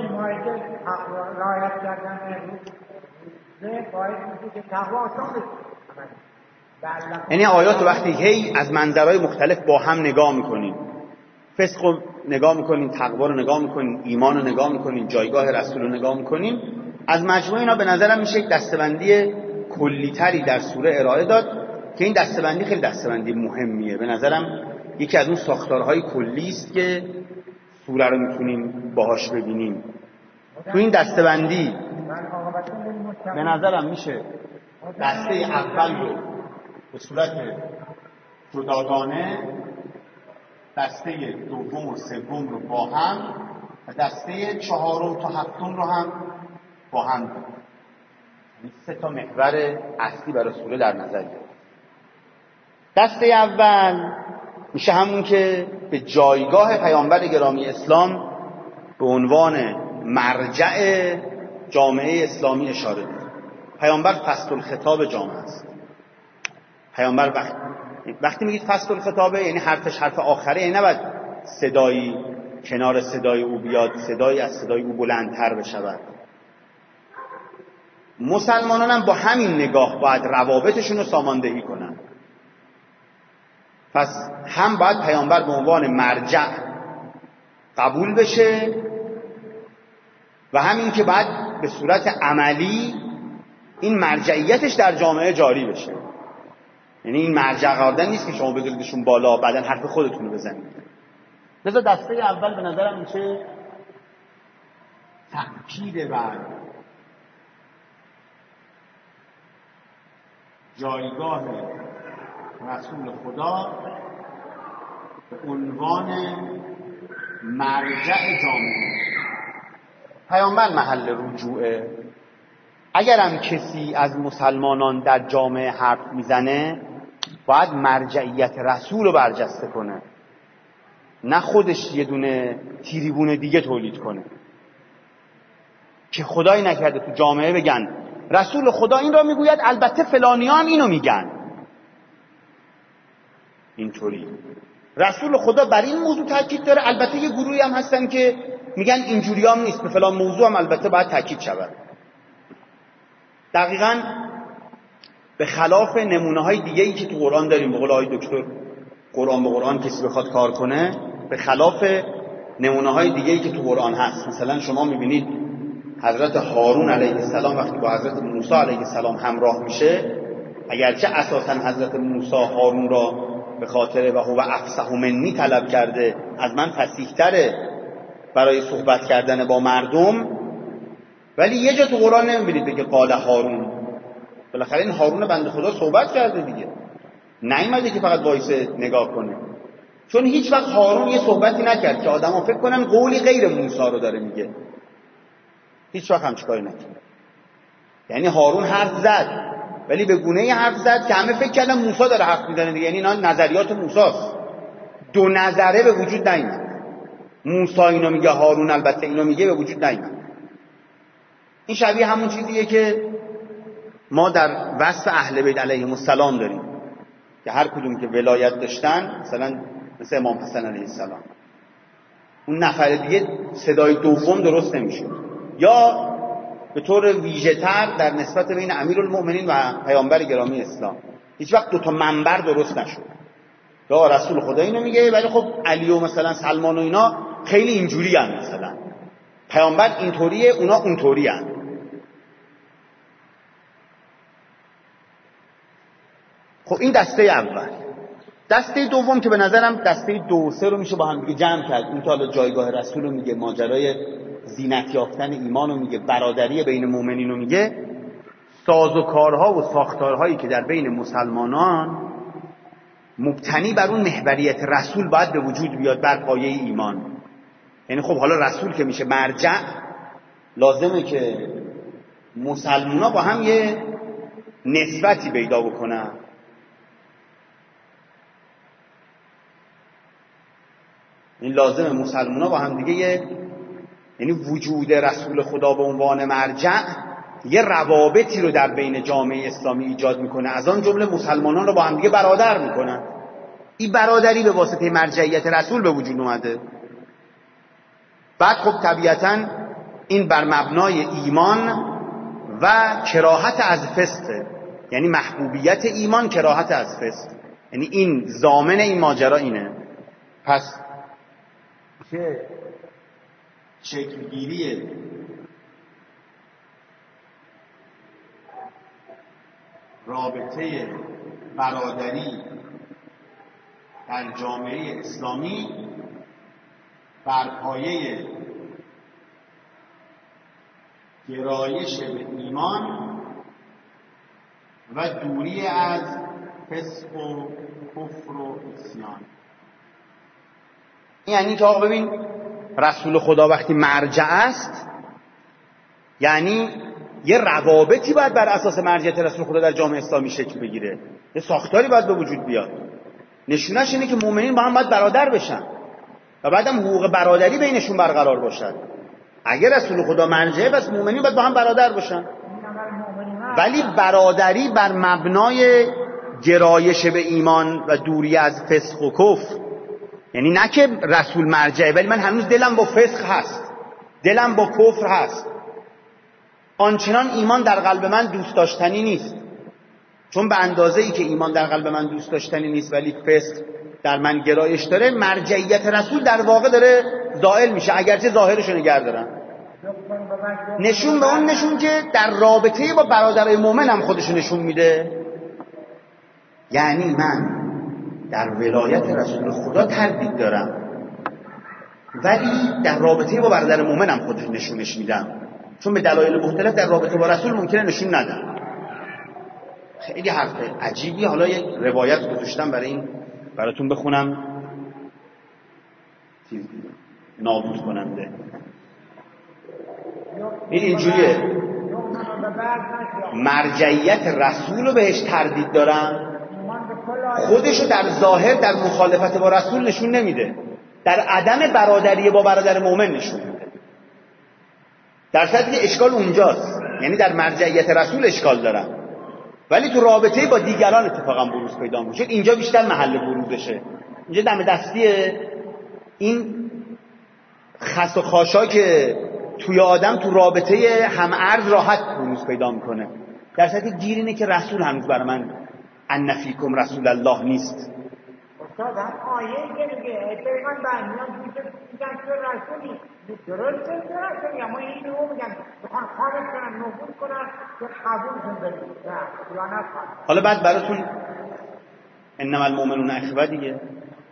رعایت کردن باید میشه که تقوا آسان بشه. یعنی آیات وقتی هی از منظرهای مختلف با هم نگاه میکنیم، فسق رو نگاه میکنیم، تقوا رو نگاه میکنیم، ایمان رو نگاه میکنیم، جایگاه رسول رو نگاه میکنیم، از مجموع اینا به نظرم میشه یک دسته‌بندی کلی‌تری در سوره ارائه داد که این دسته‌بندی خیلی دسته‌بندی مهمیه. به نظرم یکی از اون ساختارهای کلی است که سوره رو میتونیم باهاش ببینیم. تو این دسته‌بندی به نظرم میشه دسته اول رو به صورت جداگانه، دسته دوم و سوم رو با هم و دسته چهارم تا هفتم رو هم با هم داریم. این 3 تا محور اصلی برای سوره در نظر گرفت. دسته اول میشه همون که به جایگاه پیامبر گرامی اسلام به عنوان مرجع جامعه اسلامی اشاره داره. پیامبر فصل الخطاب جامعه است. پیامبر وقتی میگید فصل الخطابه یعنی حرفش حرف آخره، یعنی نباید صدایی کنار صدای او بیاد، صدایی از صدای او بلندتر بشود. مسلمانان هم با همین نگاه باید روابطشون رو ساماندهی کنن. پس هم باید پیامبر به عنوان مرجع قبول بشه و همین که باید به صورت عملی این مرجعیتش در جامعه جاری بشه. یعنی این مرجع قراردن نیست که شما بذاریدشون بالا بعدن حرف خودتون رو بزنید. لذا دسته اول به نظرم میشه تأکید بر جایگاه رسول خدا به عنوان مرجع جامعه. پیامبر محل رجوعه. اگرم کسی از مسلمانان در جامعه حرف میزنه باید مرجعیت رسول رو برجسته کنه، نه خودش یه دونه تیریبون دیگه تولید کنه که خدایی نکرده تو جامعه بگن رسول خدا این را میگوید البته فلانیان اینو میگن. اینطوری رسول خدا بر این موضوع تاکید داره، البته یه گروهی هم هستن که میگن اینجوری هم نیست، به فلان موضوع هم البته باید تاکید شود. دقیقاً به خلاف نمونه های دیگه‌ای که تو قرآن داریم. به قول آقای دکتر قرآن به قرآن کسی بخواد کار کنه، به خلاف نمونه های دیگه‌ای که تو قرآن هست. مثلا شما میبینید حضرت هارون علیه السلام وقتی با حضرت موسی علیه السلام همراه میشه، اگرچه اساساً حضرت موسی هارون را به خاطر و هو افصح منی طلب کرده، از من فصیح‌تره برای صحبت کردن با مردم، ولی یه جا تو قرآن نمیبینید بگه قال هارون. بالاخره این هارون بنده خدا صحبت کرده دیگه، نیومده که فقط وایسه نگاه کنه. چون هیچ وقت هارون یه صحبتی نکرد که آدم‌ها فکر کنن قولی غیر موسی رو داره میگه. هیچ وقت همچین کاری نکرد. یعنی هارون حرف زد ولی به گونه‌ای حرف زد که همه فکر کردن موسی داره حرف میزنه دیگه. یعنی اینا نظریات موسی‌ست. دو نظره به وجود نیامد. موسی اینو میگه، هارون البته اینو میگه، به وجود نیامد. این شبیه همون چیزیه که ما در وصف اهل بیت علیهم السلام داریم که هر کدوم که ولایت داشتن، مثل امام حسن علیه السلام، اون نفر دیگه صدای دوم درست نمیشد، یا به طور ویژه‌تر در نسبت بین امیرالمؤمنین و پیامبر گرامی اسلام هیچ وقت 2 تا منبر درست نشد. یا رسول خدا اینو میگه ولی خب علی و مثلا سلمان و اینا خیلی اینجوری هستن، مثلا پیامبر اینطوریه اونا اونطوری هستن. خب این دسته اول. دسته دوم که به نظرم دسته 2 و 3 رو میشه با هم دیگه جمع کرد. اون تا حالا جایگاه رسول رو میگه، ماجرای زینت یافتن ایمان رو میگه، برادری بین مؤمنین رو میگه، سازوکارها و ساختارهایی که در بین مسلمانان مبتنی بر اون محوریت رسول باید به وجود بیاد بر پایه ایمان. یعنی خب حالا رسول که میشه مرجع، لازمه که مسلمان‌ها با هم یه نسبتی پیدا بکنن. این لازمه مسلمان‌ها با هم دیگه یعنی وجود رسول خدا به عنوان مرجع یه روابطی رو در بین جامعه اسلامی ایجاد میکنه، از آن جمله مسلمانان رو با هم دیگه برادر میکنن. این برادری به واسطه مرجعیت رسول به وجود اومده. بعد خب طبیعتاً این بر مبنای ایمان و کراهت از فسق، یعنی محبوبیت ایمان، کراهت از فسق، یعنی این ضامن این ماجرا اینه. پس که شکلگیری رابطه برادری در جامعه اسلامی بر پایه گرایش به ایمان و دوری از فسق و کفر و عصیان. یعنی که آقا ببین رسول خدا وقتی مرجع است، یعنی یه روابطی باید بر اساس مرجعیت رسول خدا در جامعه اسلامی شکل بگیره، یه ساختاری باید به وجود بیاد. نشونش اینه که مؤمنین با هم باید برادر بشن و بعدم حقوق برادری بینشون برقرار باشد. اگر رسول خدا مرجعه، پس مؤمنین باید با هم برادر باشن. ولی برادری بر مبنای گرایش به ایمان و دوری از فسق و کفر، یعنی نه که رسول مرجعه ولی من هنوز دلم با فسق هست، دلم با کفر هست، آنچنان ایمان در قلب من دوست داشتنی نیست. چون به اندازه ای که ایمان در قلب من دوست داشتنی نیست ولی فسق در من گرایش داره، مرجعیت رسول در واقع داره زائل میشه، اگرچه ظاهرشو نگه دارم. نشون به اون نشون که در رابطه با برادرای مومن هم خودشو نشون میده. یعنی من در ولایت رسول خدا تردید دارم ولی در رابطه با برادر مومن هم خودشو نشونش میدم، چون به دلایل مختلف در رابطه با رسول ممکنه نشون ندم. خیلی حرف عجیبی. حالا یک روایت گذاشتم برای این براتون بخونم نابود کننده. این اینجوریه: مرجعیت رسول رو بهش تردید دارم، خودشو در ظاهر در مخالفت با رسول نشون نمیده، در عدم برادری با برادر مومن نشون میده، در صورتی که اشکال اونجاست. یعنی در مرجعیت رسول اشکال دارم ولی تو رابطه با دیگران اتفاقا بروز پیدا میشه. اینجا بیشتر محل بروزشه، اینجا دم دستی این خس و خاشا که توی آدم تو رابطه همعرض راحت بروز پیدا میکنه. در صورتی گیر اینه که رسول هنوز برای من ان فیکم رسول الله نیست. استاد هم آیه که میگه پیغمبر میان میگن تو رسولی، درسته تو رسولی، اما این رو میگن بخوان خارج کنن نفوذ کنن که قبولشون بدید یا نه. حالا بعد براتون انما المؤمنون اخوه دیگه.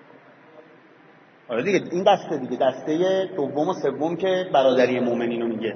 آره دیگه، این دسته دیگه، دسته دوم و سوم که برادری مؤمنینو میگه.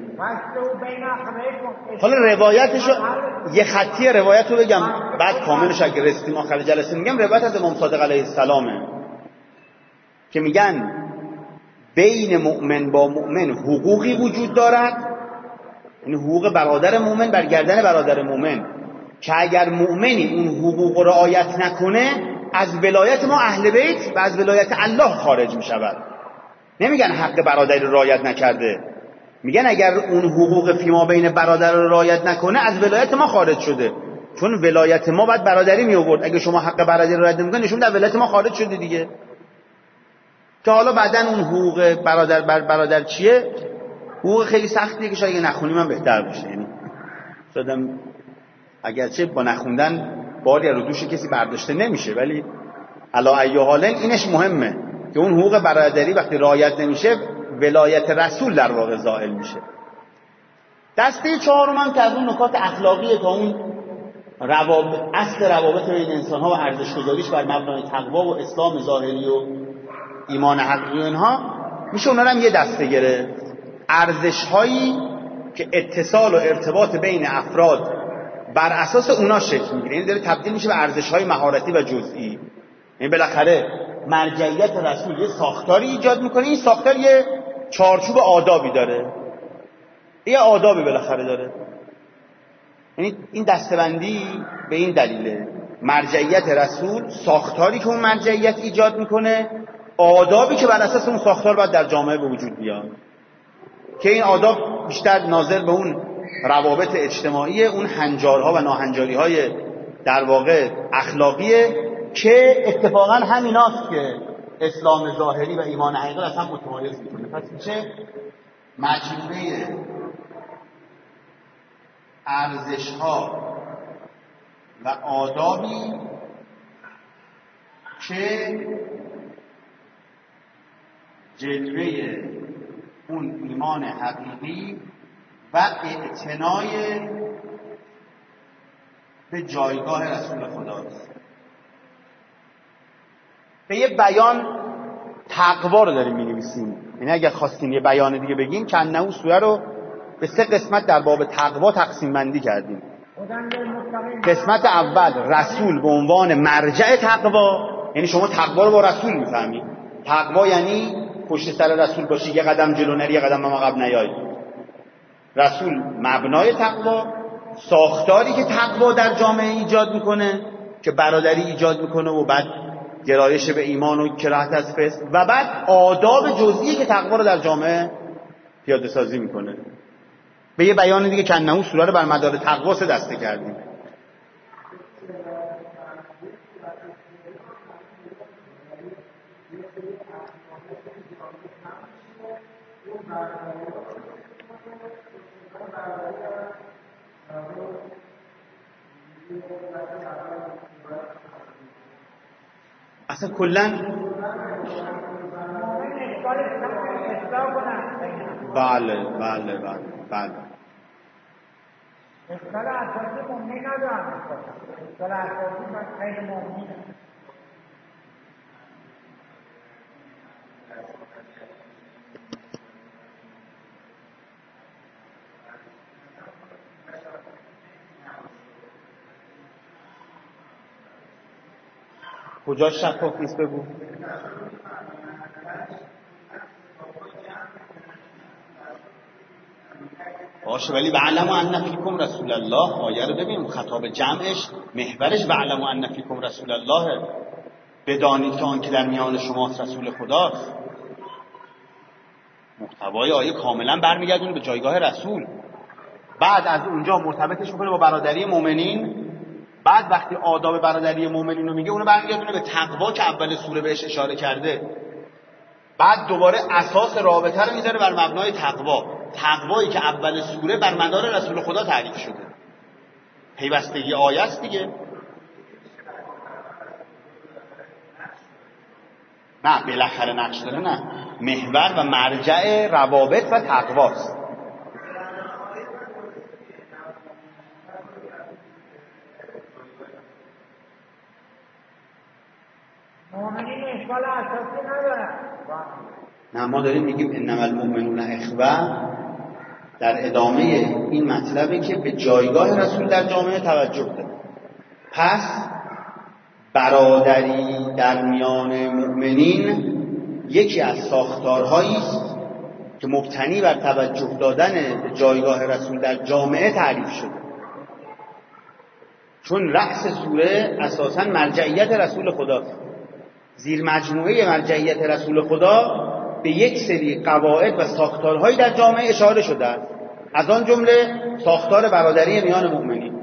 حالا روایتشو یه خطی روایتو بگم بعد کاملش اگه رسیدیم آخر جلسه میگم. روایت از امام صادق علیه السلامه که میگن بین مؤمن با مؤمن حقوقی وجود دارد، یعنی حقوق برادر مؤمن بر گردن برادر مؤمن، که اگر مؤمنی اون حقوق رو رعایت نکنه از ولایت ما اهل بیت و از ولایت الله خارج می شود. نمیگن حق برادری رو رعایت نکرده، میگن اگر اون حقوق فیما بین برادر رو رعایت نکنه از ولایت ما خارج شده، چون ولایت ما باید برادری می آورد. اگه شما حق برادری رو رعایت نمی‌کنید نشون در ولایت ما خارج شده دیگه. که حالا بعدن اون حقوق برادر بر برادر چیه؟ حقوق خیلی سختیه که شاید نخونیم من بهتر باشه. یعنی شدم اگرچه با نخوندن باری رو دوش کسی برداشته نمیشه، ولی علا ای حال اینش مهمه که اون حقوق برادری وقتی رعایت نمیشه ولایت رسول در واقع زائل میشه. دسته چهارم هم که از اون نکات اخلاقیه تا اون اصل روابط بین انسان ها و ارزش گذاریش بر مبنای تقوا و اسلام ظاهری و ایمان حقیقی و اینها میشه اونا هم یه دسته گرفت. ارزش هایی که اتصال و ارتباط بین افراد بر اساس اونا شکل میگیره، یعنی داره تبدیل میشه به ارزش‌های مهارتی و جزئی. یعنی بالاخره مرجعیت رسول یه ساختاری ایجاد میکنه، این ساختار یه چارچوب آدابی داره، یه آدابی بالاخره داره. یعنی این دسته‌بندی به این دلیله مرجعیت رسول ساختاری که اون مرجعیت ایجاد میکنه، آدابی که بر اساس اون ساختار باید در جامعه به وجود بیاد، که این آداب بیشتر ناظر به اون روابط اجتماعی، اون هنجارها و ناهنجاری‌های در واقع اخلاقیه که اتفاقا همیناست که اسلام ظاهری و ایمان حقیقی از هم متمایز میکنه. پس میشه مجموعه ارزش‌ها و آدابی که جلوه اون ایمان حقیقی و اعتنای به جایگاه رسول خداست. به یه بیان تقوا رو داریم می‌نویسیم، یعنی اگر خواستیم یه بیان دیگه بگیم کنه سوره رو به 3 قسمت در باب تقوا تقسیم بندی کردیم. قسمت اول رسول به عنوان مرجع تقوا، یعنی شما تقوا رو با رسول می‌فهمید. تقوا یعنی پشت سر رسول باشی، یه قدم جلو نری، یه قدم عقب نیای. رسول مبنای تقوا، ساختاری که تقوا در جامعه ایجاد میکنه که برادری ایجاد میکنه و بعد گرایش به ایمان و کراهت از فسق و بعد آداب جزئی که تقوا رو در جامعه پیاده سازی میکنه. به یه بیان دیگه کنه سوره رو بر مدار تقوا 3 دسته کردیم. اصلا کلن بله اشکال اساسی مؤمنی ندارم. اشکال اساسی من خیلی مؤمنی ندارم. کجاش شفاف نیست بگو؟ باشه ولی وعلموا ان فیکم رسول الله، آیه رو ببین، خطاب جمعش محورش وعلموا ان فیکم رسول الله، بدانید که آن که در میان شماست رسول خداست. محتوای آیه کاملا برمیگردونه به جایگاه رسول. بعد از اونجا مرتبطش میکنه با برادری مؤمنین. بعد وقتی آداب برادری مؤمنین رو میگه، اونو برمیگردونه به تقوا که اول سوره بهش اشاره کرده. بعد دوباره اساس رابطه رو میذاره بر مبنای تقوایی که اول سوره بر مدار رسول خدا تعریف شده. پیوستگی آیه است دیگه. نه بالاخره نقش داره، نه، محور و مرجع روابط و تقواست. مؤمنین اشکال اساسی ندارن. نه، ما داریم میگیم انما المؤمنون اخوه، در ادامه این مطلبه که به جایگاه رسول در جامعه توجه داره. پس برادری در میان مؤمنین یکی از ساختارهایی است که مبتنی بر توجه دادن به جایگاه رسول در جامعه تعریف شده. چون رأس سوره اساساً مرجعیت رسول خداست. زیر مجموعه مرجعیت رسول خدا به یک سری قواعد و ساختارهایی در جامعه اشاره شده است، از آن جمله ساختار برادری میان مؤمنین.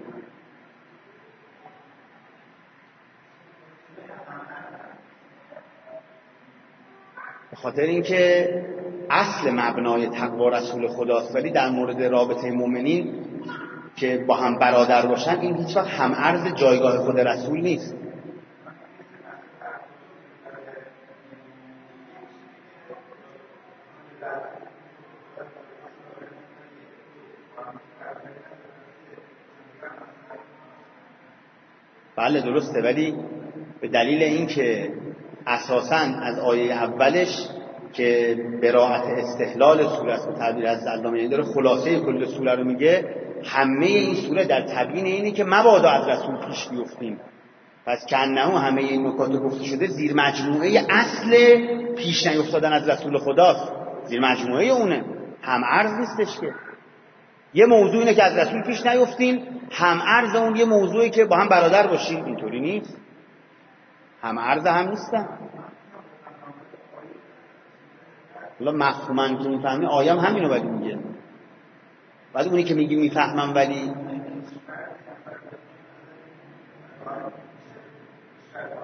به خاطر اینکه اصل مبنای تقوا رسول خداست، ولی در مورد رابطه مؤمنین که با هم برادر باشن، این هیچ وقت هم عرض جایگاه خود رسول نیست. بله درسته، ولی به دلیل اینکه اساساً از آیه اولش که براءت استحلال سوره است و تعبیر از علامه، یعنی داره خلاصه کل سوره رو میگه، همه این سوره در تبیین اینه که مبادا از رسول پیش بیفتیم. پس کنه همه این نکات گفته شده زیر مجموعه اصل پیش نیفتادن از رسول خداست، زیر مجموعه اونه، هم عرض نیستش که یه موضوع اینه که از رسول پیش نیفتین، هم عرض اون یه موضوعی که با هم برادر باشیم. اینطوری نیست، هم عرض هم نیستن. حالا مفهوماً که میفهمی آیام همینو ولی میگه، بعد اونی که میگی میفهمم ولی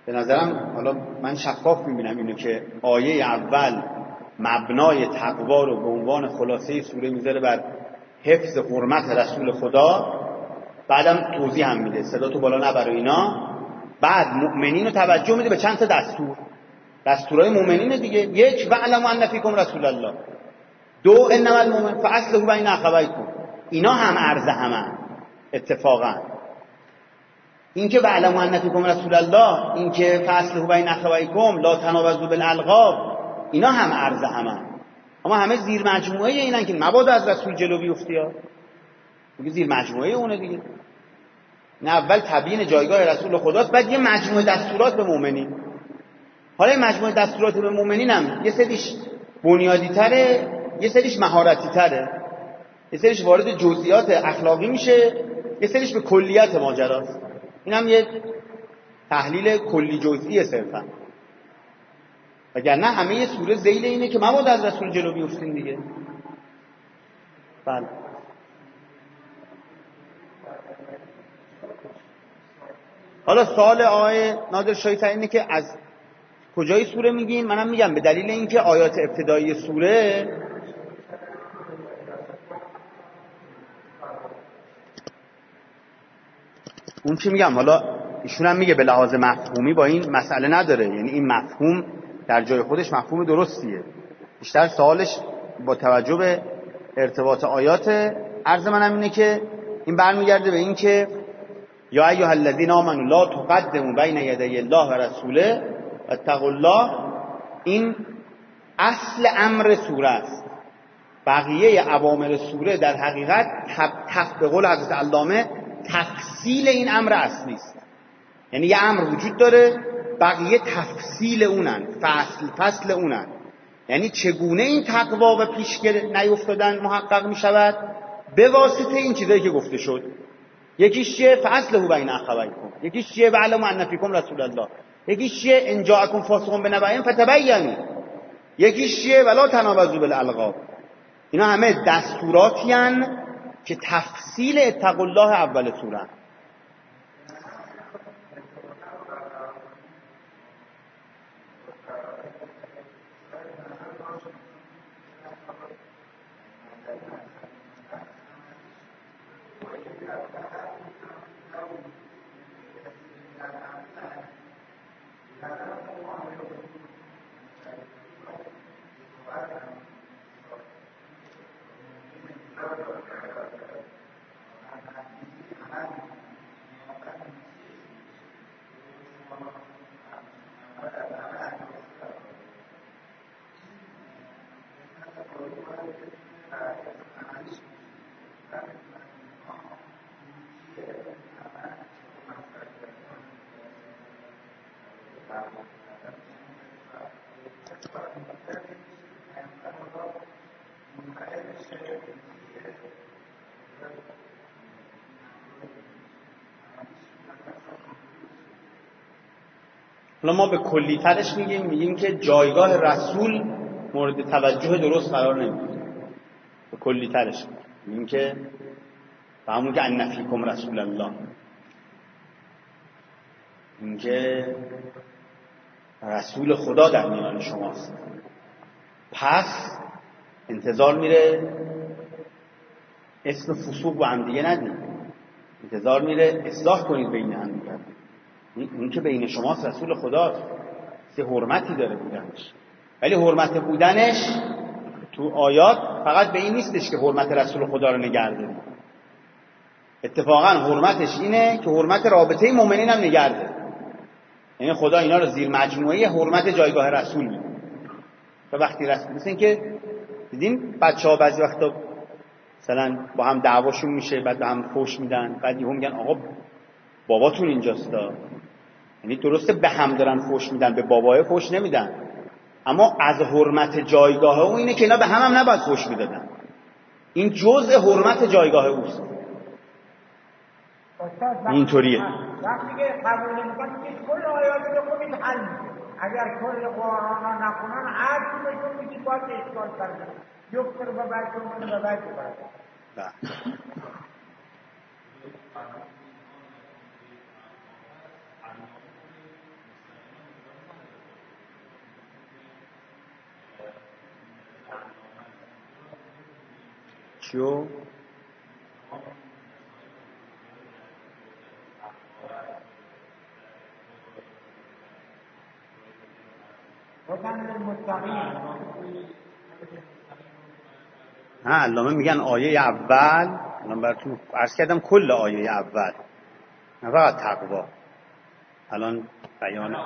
به نظرم حالا من شفاف میبینم اینو که آیه اول مبنای تقوا رو به عنوان خلاصه سوره میذاره بر حفظ حرمت رسول خدا، بعدم توضیح هم میده صدا تو بالا نبر اینا، بعد مؤمنین رو توجه میده به چند تا دستورای مؤمنین دیگه. یک، وعلموا ان فیکم رسول الله. دو، انما المؤمن فاصلحوا بین اخویکم. اینا هم عرض همه. اتفاقا این که وعلموا ان فیکم رسول الله، این که فاصلحوا بین اخویکم، لا تنابزوا بالالقاب، اینا هم عرض همه. اما همه زیر مجموعه اینن که مبادا از رسول جلو بیفتی ها. میگه زیر مجموعه اونه دیگه. نه اول تبیین جایگاه رسول خداست، بعد یه مجموعه دستورات به مؤمنین. حالا این مجموعه دستورات به مؤمنین هم یه سریش بنیادی تره، یه سریش مهارتی تره، یه سریش وارد جزئیات اخلاقی میشه، یه سریش به کلیت ماجراست. این هم یه تحلیل کلی جزئی صرفا. وگرنه همه یه سوره ذیل اینه که مبادا از رسول جلو بیفتین دیگه. بله. حالا سوال آقای نادر شاهی اینه که از کجای سوره میگین؟ منم میگم به دلیل اینکه آیات ابتدایی سوره اون چی میگم، حالا ایشون هم میگه به لحاظ مفهومی با این مسئله نداره، یعنی این مفهوم در جای خودش مفهوم درستیه. بیشتر سوالش با توجه به ارتباط آیات عرض منم اینه که این برمیگرده به این که یا ایها الذین آمنوا لا تقدموا بین یدی الله و رسوله واتقوا الله. این اصل امر سوره است. بقیه اوامر سوره در حقیقت به قول حضرت علامه تفصیل این امر اصلی است. یعنی یه امر وجود داره، بقیه تفصیل اونن، فصل اونن. یعنی چگونه این تقوا و پیشگیر نیفتادن محقق می شود؟ به واسطه این چیزایی که گفته شد. یکیش چیه؟ فاصلحوا بین اخویکم. یکیش چیه؟ وعلموا ان فیکم رسول الله. یکیش چیه؟ ان جاءکم فاسق بنبأ فتبینوا. یکیش چیه؟ ولا تنابزوا بالالقاب. اینا همه دستوراتی ان که تفصیل اتقوا الله اول سوره. حالا ما به کلی ترش میگیم که جایگاه رسول مورد توجه درست قرار نمیگیره. به کلی ترش میگیم که فهمون که ان فیکم رسول الله، این که رسول خدا در میان شماست. پس انتظار میره اسم فسوق با هم دیگه ندید، انتظار میره اصلاح کنید بین هم دیگه. این که بین شماست رسول خداست، یه حرمتی داره بودنش. ولی حرمت بودنش تو آیات فقط به این نیستش که حرمت رسول خدا رو نگه داره. اتفاقا حرمتش اینه که حرمت رابطه مؤمنین هم نگه داره. یعنی خدا اینا رو زیر مجموعه حرمت جایگاه رسول میده. تا وقتی رسول مثل این که دیدین بچه‌ها بعضی وقتا مثلا با هم دعواشون میشه، بعد به هم فحش میدن، بعد یهو میگن آقا باباتون اینجاستا. یعنی درسته به هم دارن فحش میدن، به بابای فحش نمیدن، اما از حرمت جایگاه او اینه که اینا به هم نباید فحش میدادن. این جزء حرمت جایگاه اوست. اینطوریه. وقتی که قبول نمی‌کنید که کل آیات رو بخونید حل میشه. اگر کل قرآن رو نخونن هر چی بهشون میگید باید اشکال کنید. یکتر به بعد کنید به بعد کنید. چیو؟ ها علامه میگن آیه اول، الان براتون عرض کردم کل آیه اول، نه فقط تقوا. الان بیان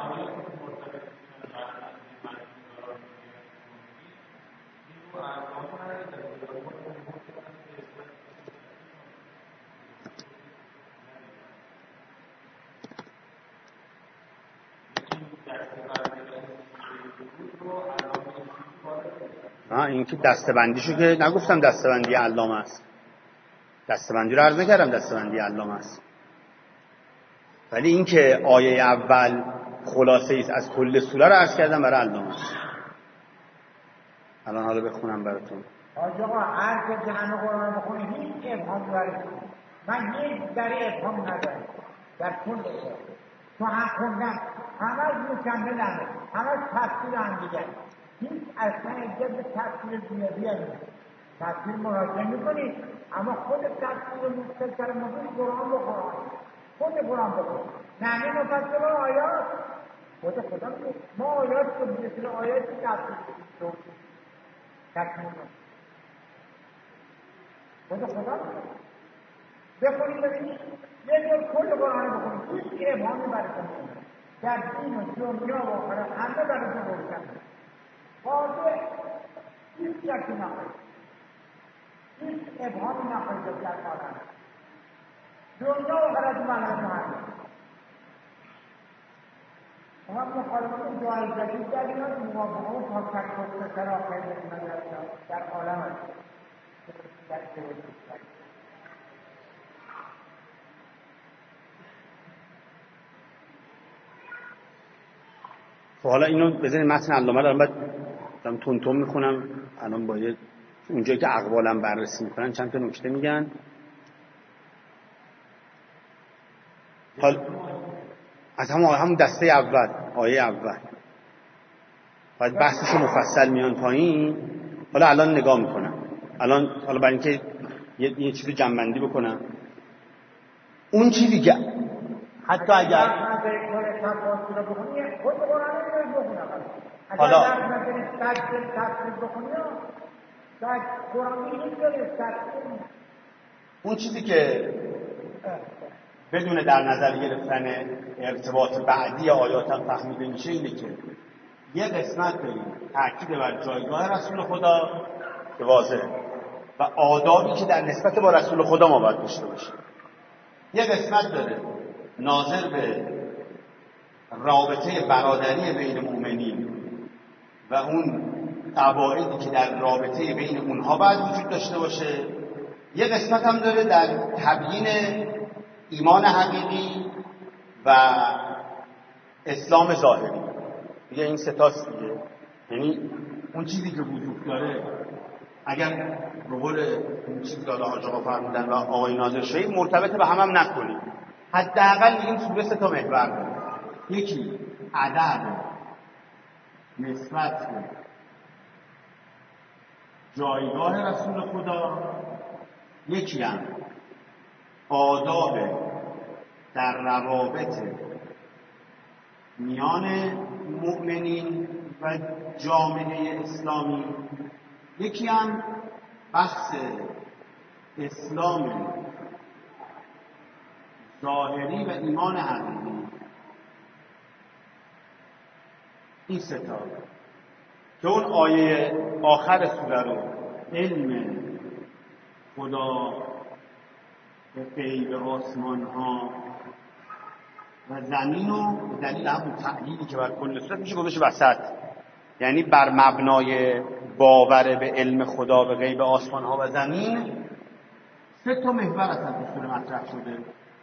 این که دستبندیشو که نگفتم دستبندی علامه است، دستبندی رو عرض نکردم دستبندی علامه است، ولی این که آیه اول خلاصه ایست از کل سوره رو عرض کردم برای علامه است. الان حالا بخونم براتون. آقا هر که جهان قرآن بخونه هیچ ابهام نداره، من هیچ در ابهام ندارم در کل تو هم خوندم همه از مکمل همه از تفسیر هم دیگر، هیچ اصلا اینجا به تفسیر زیادی هم تفسیر مراجعه میکنید، اما خود تفسیر مستقر مبین قرآن بخوران، خود قرآن بخوران نمی مفصل آیات خود خدا میگه ما آیات رو مثل آیات تفسیر تکمیل خود خدا بخونید ببینید یه جور کل قرآن بخونید، هیچ ابهامی براتون نیست در دین و دنیا و آخرت همه براتون روشن واضح، هیچ شکی نخواهید، هیچ ابهامی نخواهید در عالم دنیا و آخرت براتون هست. اما مخالفت جایزگی در اینا موافقه و تفکر سراخه در عالم هست در حالا اینو بزنید متن علامه رو بعد تون میخونم. الان باید اونجایی که اقوالم بررسی میکنن چند تا نکته میگن. حالا از همون دسته اول، آیه اول باید بحثشو مفصل میان پایین. حالا الان نگاه میکنم، حالا برای اینکه یه چیزی جمع‌بندی بکنم، اون چیزی که حتی اگر حالا اون چیزی که بدون در نظر گرفتن ارتباط بعدی آیات هم فهمیده میشه اینه که یه قسمت داریم تأکید بر جایگاه رسول خدا که واضحه و آدابی که در نسبت با رسول خدا ما باید داشته باشیم. یه قسمت داره ناظر به رابطه برادری بین مؤمنین و اون قواعدی که در رابطه بین اونها باید وجود داشته باشه. یه قسمت هم داره در تبیین ایمان حقیقی و اسلام ظاهری. دیگه این ستاست دیگه، یعنی اون چیزی که وجود داره اگر به قول اون چیزی که حاج آقا فرمودن و آقای ناظر شهید مرتبط به هم نکنیم. حداقل این سوره 3 تا محور داره. یکی ادب نسبت به جایگاه رسول خدا، یکی هم آداب در روابط میان مؤمنین و جامعه اسلامی، یکی هم بحث اسلام ظاهری و ایمان حقیقی. این سه تا که اون آیه آخر سوره رو علم خدا به غیب آسمان ها و زمین و دلیل همون تعلیلی که بر کل سوره میشه گذاشت وسط، یعنی بر مبنای باور به علم خدا به غیب آسمان ها و زمین 3 تا محور اصلا تو سوره مطرح شده.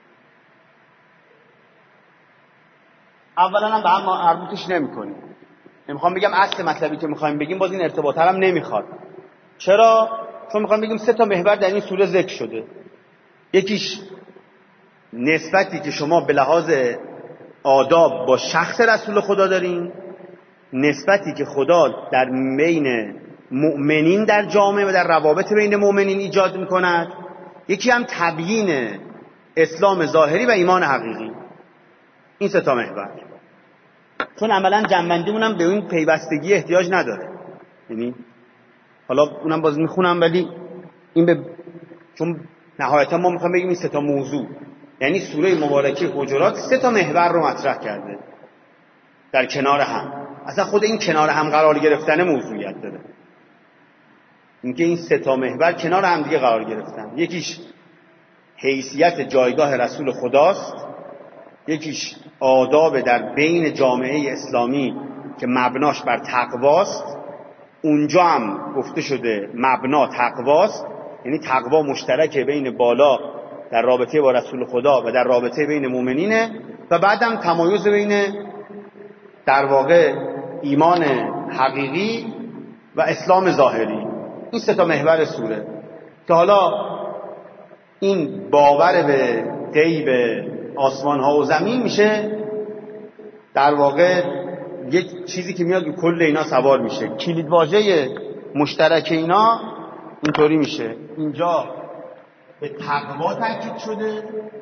اولا هم به هم مربوطش نمی‌کنیم. میخوام بگم اصل مطلبی که میخوایم بگیم باز این ارتباط هم نمیخواد. چرا؟ چون میخوام بگیم 3 تا محور در این سوره ذکر شده. یکیش نسبتی که شما به لحاظ آداب با شخص رسول خدا دارین، نسبتی که خدا در بین مؤمنین در جامعه و در روابط بین مؤمنین ایجاد میکند، یکی هم تبیین اسلام ظاهری و ایمان حقیقی. این سه تا محور، چون عملا جنبندیمون هم به این پیوستگی احتیاج نداره. یعنی حالا اونم باز میخونم، ولی این چون نهایتا ما میخوام بگیم این سه تا موضوع، یعنی سوره مبارکه حجرات سه تا محور رو مطرح کرده در کنار هم. اصلا خود این کنار هم قرار گرفتن موضوعیت داره، اینکه این سه تا محور کنار هم دیگه قرار گرفتن. یکیش حیثیت جایگاه رسول خداست، یکیش آداب در بین جامعه اسلامی که مبناش بر تقواست. اونجا هم گفته شده مبنا تقواست، یعنی تقوا مشترک بین بالا در رابطه با رسول خدا و در رابطه بین مؤمنینه، و بعدم تمایز بین در واقع ایمان حقیقی و اسلام ظاهری. این سه تا محور سوره که حالا این باور به غیب آسمان ها و زمین میشه در واقع یک چیزی که میاد رو کل اینا سوار میشه. کلید واژه مشترک اینا اینطوری میشه، اینجا به تقوا تاکید شده،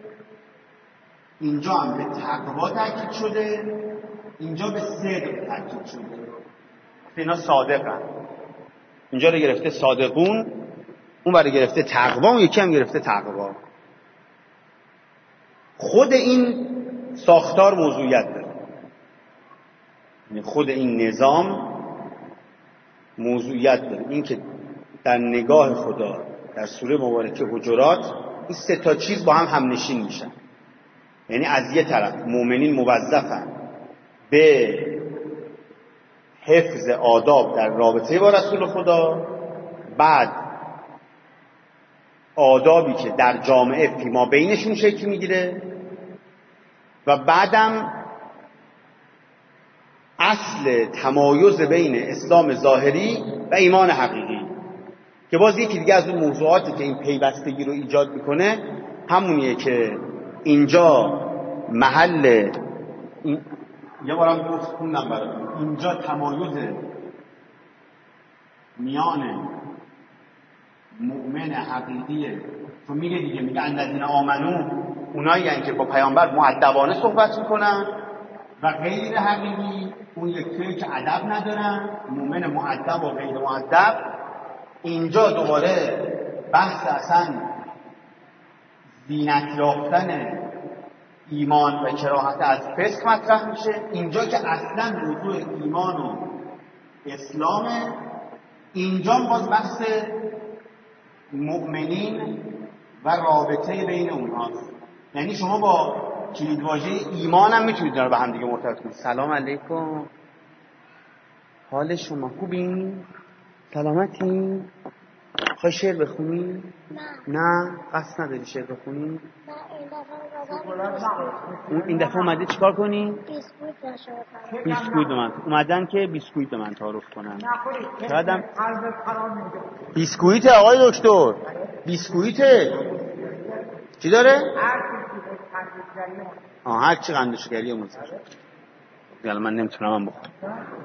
اینجا هم به تقوا تاکید شده، اینجا به صدق تاکید شده. اینا صادقن، اینجا رو گرفته صادقون، اون رو گرفته تقوا، اون یکی هم گرفته تقوا. خود این ساختار موضوعیت داره، یعنی خود این نظام موضوعیت داره. این که در نگاه خدا در سوره مبارکه حجرات این سه تا چیز با هم نشین میشن. یعنی از یه طرف مؤمنین موظفن به حفظ آداب در رابطه با رسول خدا، بعد آدابی که در جامعه فیما بینشون شکل میگیره، و بعدم اصل تمایز بین اسلام ظاهری و ایمان حقیقی، که باز یکی دیگه از اون موضوعاتی که این پیوستگی رو ایجاد میکنه همونیه که اینجا محل یه بارم گفت خوندم براتون، اینجا تمایز میان مؤمن حقیقیه، چون میگه دیگه، میگه الذین آمنو اونایی هستن که با پیامبر مؤدبانه صحبت میکنن، و غیر حقیقی اون یکی که ادب ندارن، مؤمن مؤدب و غیر مؤدب. اینجا دوباره بحث اصلا زینت یافتن ایمان و کراهت از فسق مطرح میشه. اینجا که اصلا موضوع ایمان و اسلامه، اینجا باز بحث مؤمنین و رابطه بین اونهاست. یعنی شما با کلیدواژه ایمان هم میتونید داره به هم دیگه مرتبط کنید. سلام علیکم، حال شما خوبین؟ سلامتین؟ خواهی شعر بخونی؟ نه قصد نداری شعر بخونی؟ این دفعه اومده چیکار کنی؟ بیسکویت اومدن که بیسکویت به من تعارف کنن. بیسکویت آقای دکتر، بیسکویت چی داره؟ هر چی قندشگری موزه. یالا من نمیتونم هم بخورم.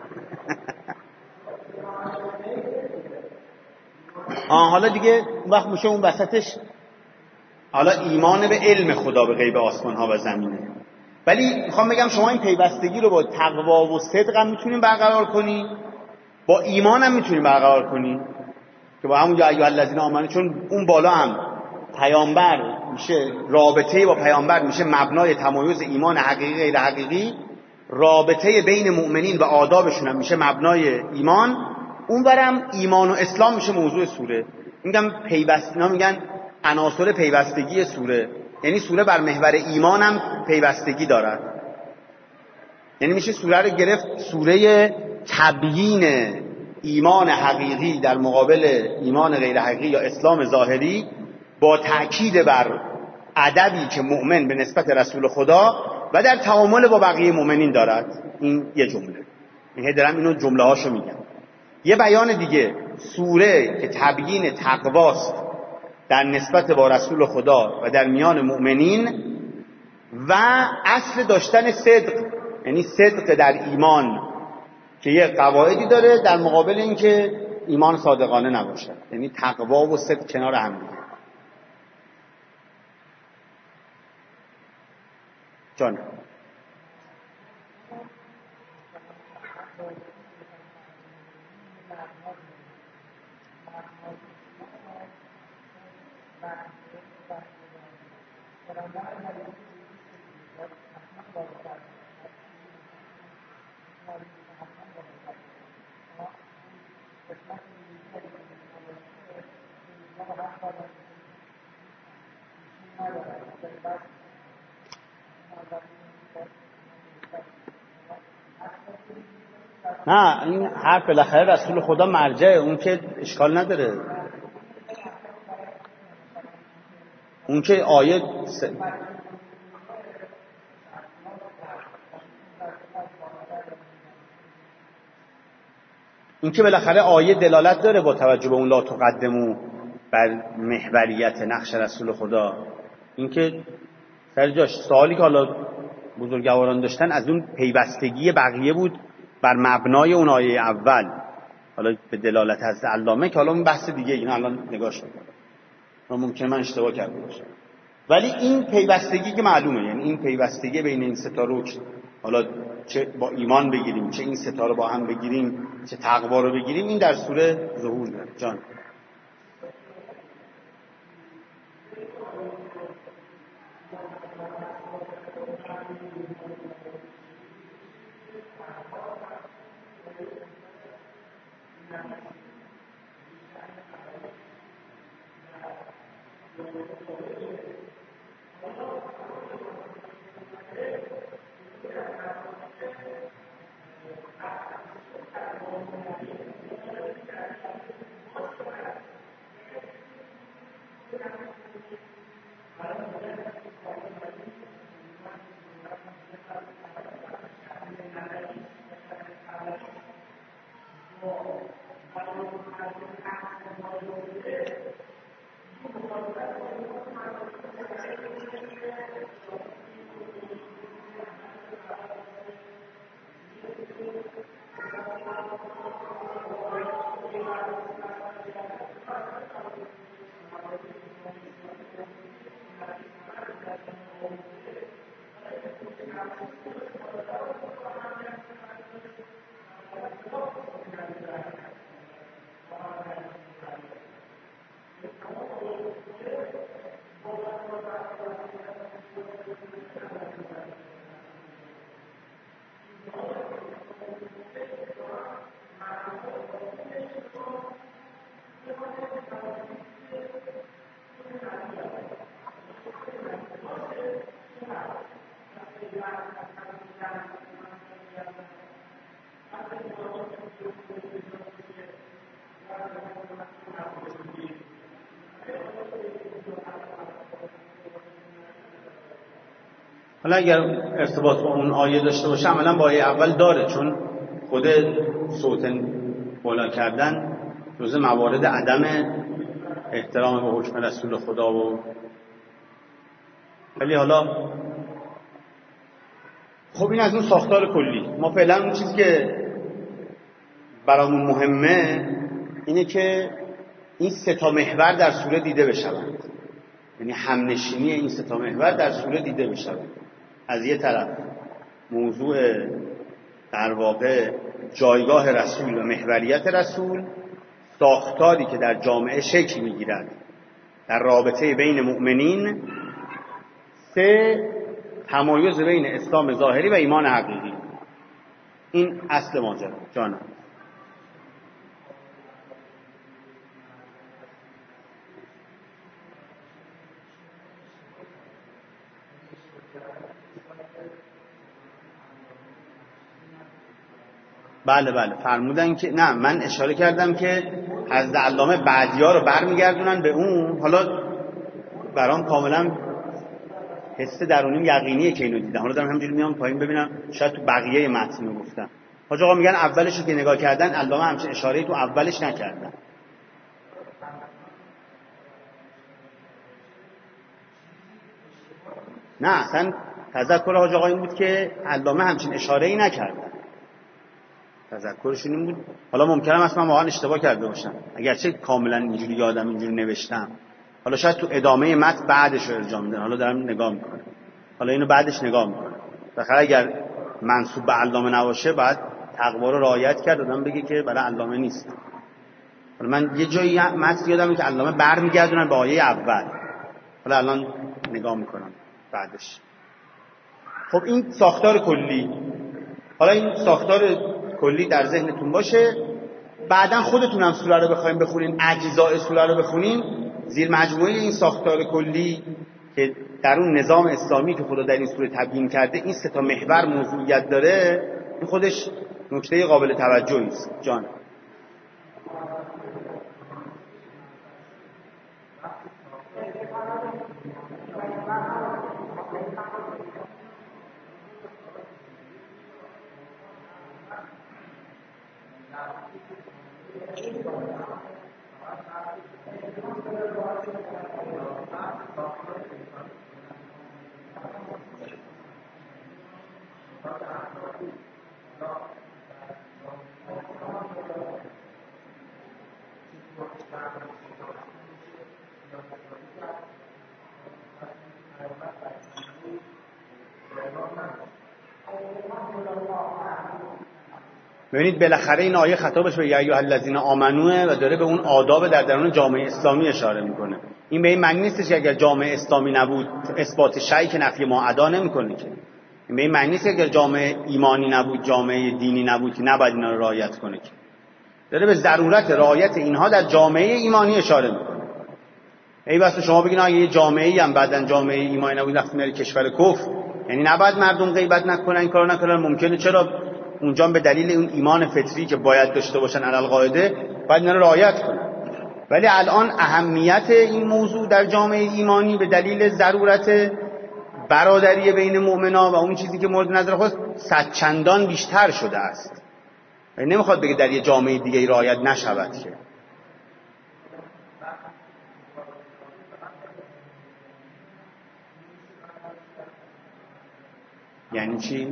حالا دیگه وقت میشه اون وسطش حالا ایمان به علم خدا به غیب آسمان ها و زمینه. ولی میخوام بگم شما این پیوستگی رو با تقوا و صدق هم میتونین برقرار کنی، با ایمان هم میتونین برقرار کنی که با همون یا ایها الذین آمنو، چون اون بالا هم پیامبر میشه، رابطه با پیامبر میشه مبنای تمایز ایمان حقیقی غیر حقیقی، رابطه بین مؤمنین و آدابشون هم میشه مبنای ایمان، اونورم ایمان و اسلام میشه موضوع سوره. میگم اینا میگن عناصر پیوستگی سوره، یعنی سوره بر محور ایمان هم پیوستگی دارد. یعنی میشه سوره رو گرفت سوره تبیین ایمان حقیقی در مقابل ایمان غیر حقیقی یا اسلام ظاهری، با تأکید بر ادبی که مؤمن به نسبت رسول خدا و در تعامل با بقیه مؤمنین دارد. این یه جمله، این دارم اینو جمله هاشو میگم. یه بیان دیگه، سوره که تبیین تقواست در نسبت با رسول خدا و در میان مؤمنین، و اصل داشتن صدق، یعنی صدق در ایمان که یه قواعدی داره در مقابل این که ایمان صادقانه نباشد، یعنی تقوا و صدق کنار هم دیگه. جان نه، این حرف بالاخره رسول خدا مرجعه، اون که اشکال نداره، اون که آیه این که بالاخره آیه دلالت داره با توجه به اون لا تقدمو بر محوریت نقش رسول خدا. این که سر جاش سوالی که حالا بزرگواران داشتن از اون پیوستگی بقیه بود بر مبنای اون آیه اول، حالا به دلالت از علامه که حالا اون بحث دیگه، این الان نگاش میکنم ممکنه من اشتباه کرده باشم، ولی این پیوستگی که معلومه، یعنی این پیوستگی بین این سه تا رکن، حالا چه با ایمان بگیریم، چه این سه تا رو با هم بگیریم، چه تقوا رو بگیریم، این در سوره ظهور داره. جان حالا اگر ارتباط با اون آیه داشته باشه عملا با آیه اول داره، چون خود صوت بالا کردن جزء موارد عدم احترام به حکم رسول خدا و ولی حالا خب این از اون ساختار کلی. ما فعلا اون چیزی که برامون مهمه اینه که این سه تا محور در سوره دیده بشوند، یعنی همنشینی این سه تا محور در سوره دیده بشوند. از یه طرف موضوع در واقع جایگاه رسول و محوریت رسول، ساختاری که در جامعه شکل میگیرد در رابطه بین مؤمنین، سه تمایز بین اسلام ظاهری و ایمان حقیقی. این اصل ماجرا. جانم بله فرمودن که نه، من اشاره کردم که حضرت علامه بعدی‌ها رو برمیگردونن به اون. حالا برام کاملا حس درونیم یقینیه که اینو دیدم، حالا دارم همینجوری میام پایین ببینم شاید تو بقیه متن رو گفتم. حاج آقا میگن اولش رو که نگاه کردن علامه همچین اشاره‌ای تو اولش نکردن. نه اصلا تذکر حاج آقا این بود که علامه همچین اشاره‌ای نکردن. تذکرشون این بود. حالا ممکنه مثلا من واقعا اشتباه کرده باشم، اگرچه کاملا اینجوری یادم اینجوری نوشتم، حالا شاید تو ادامه متن بعدش رو ارجاع میدن، حالا دارم نگاه میکنم، حالا اینو بعدش نگاه میکنم. بخاطر اگر منسوب به علامه نباشه بعد تقوا رو رعایت کرد، آدم بگه که برای علامه نیست. حالا من یه جایی متن یادمه که علامه برمیگردونن به آیه اول، حالا الان نگاه میکنم بعدش. خب این ساختار کلی، حالا این ساختار کلی در ذهنتون باشه. بعدن خودتون هم سوره رو بخواید بخونین، اجزاء سوره رو بخونین، زیر مجموعه این ساختار کلی که در اون نظام اسلامی که خدا در این سوره تبیین کرده این سه تا محور موضوعیت داره، این خودش نکته قابل توجهی است. جان ببینید بالاخره این آیه خطابش به یا ایها الذین آمنوه و داره به اون آداب در درون جامعه اسلامی اشاره میکنه. این به این معنی نیستش که اگر جامعه اسلامی نبود اثبات شیء که نفی ما ادا نمیکنه، که این به این معنی نیست که اگر جامعه ایمانی نبود، جامعه دینی نبود که نباید اینا رو رعایت کنه، که داره به ضرورت رعایت اینها در جامعه ایمانی اشاره میکنه. ای بس شما بگین اگه یه جامعه‌ای هم بعدن جامعه ایمانی نبود وقتی میره کشور کفر، یعنی نباید مردم غیبت نکنن، این کارو نکنن. ممکنه، چرا؟ اونجا به دلیل اون ایمان فطری که باید داشته باشن علی القاعده باید اینا رو رعایت کنن. ولی الان اهمیت این موضوع در جامعه ایمانی به دلیل ضرورت برادری بین مؤمنان و اون چیزی که مورد نظر خواست 100 چندان بیشتر شده است. یعنی نمیخواد بگه در یه جامعه دیگه رعایت نشود که. یعنی چی؟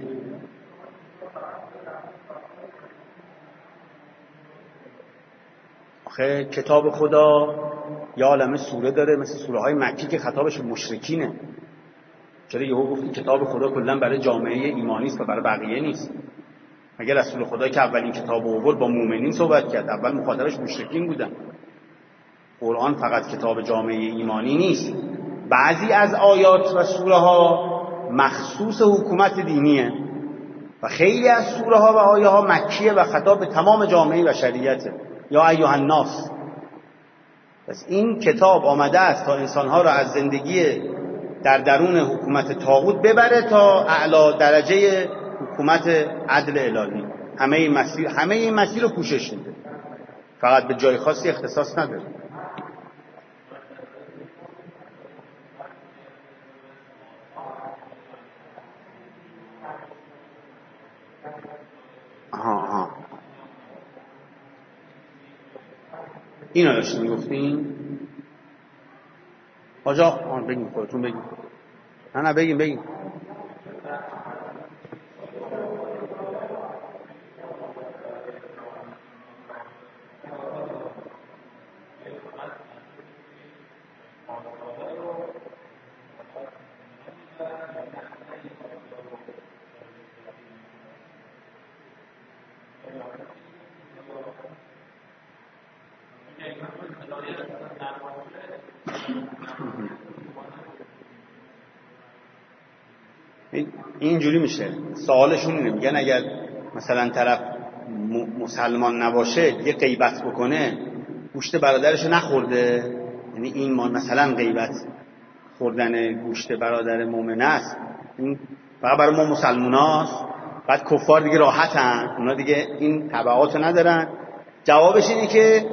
آخه کتاب خدا یه عالمه سوره داره مثل سوره های مکی که خطابش مشرکینه. چرا یهو گفتی کتاب خدا کلا برای جامعه ایمانی است و برای بقیه نیست؟ مگه رسول خدا که اولین کتاب آورد با مؤمنین صحبت کرد، اول مخاطبش مشرکین بودن. قرآن فقط کتاب جامعه ایمانی نیست، بعضی از آیات و سوره ها مخصوص حکومت دینیه و خیلی از سوره ها و آیه ها مکیه و خطاب به تمام جامعه و شریعته. یا ایها الناس. پس این کتاب آمده است تا انسانها را از زندگی در درون حکومت طاغوت ببره تا اعلی درجه حکومت عدل الهی. همه این مسیر رو پوشش میده، فقط به جای خاصی اختصاص نداره. اینو داشتیم میگفتیم آجا. بگیم خودتون بگیم. نه بگیم. اینجوری میشه. سوالشون اینه، میگن اگر مثلا طرف مسلمان نباشه یه غیبت بکنه گوشت برادرش نخورده، یعنی این ما مثلا غیبت خوردن گوشت برادر مؤمن است، این فقط برای ما مسلماناست، بعد کفار دیگه راحتن، اونا دیگه این تبعاتو ندارن. جوابش اینه که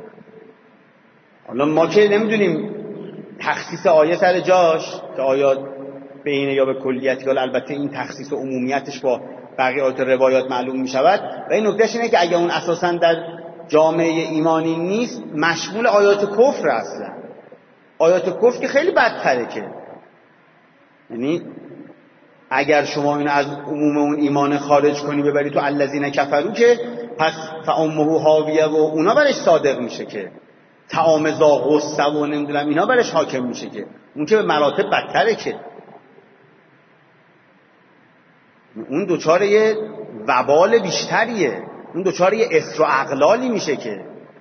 حالا ما که نمیدونیم تخصیص آیه سر جاش که آیات به اینه یا به کلیت، یا البته این تخصیص و عمومیتش با بقیه آیات روایات معلوم می شود. و این نکتهش اینه که اگه اون اساساً در جامعه ایمانی نیست مشمول آیات کفر اصلا. آیات کفر که خیلی بدتره، که یعنی اگر شما اینو از عموم اون ایمان خارج کنی ببری تو الذین کفروا که پس فامه هاویه و اونا برش صادق میشه که طعام ذا غصه و نمیدونم اینا برش حاکم میشه که اون که به مراتب بدتره که اون دوچاره یه وبال بیشتریه، اون دوچاره یه اسر و اغلالی میشه که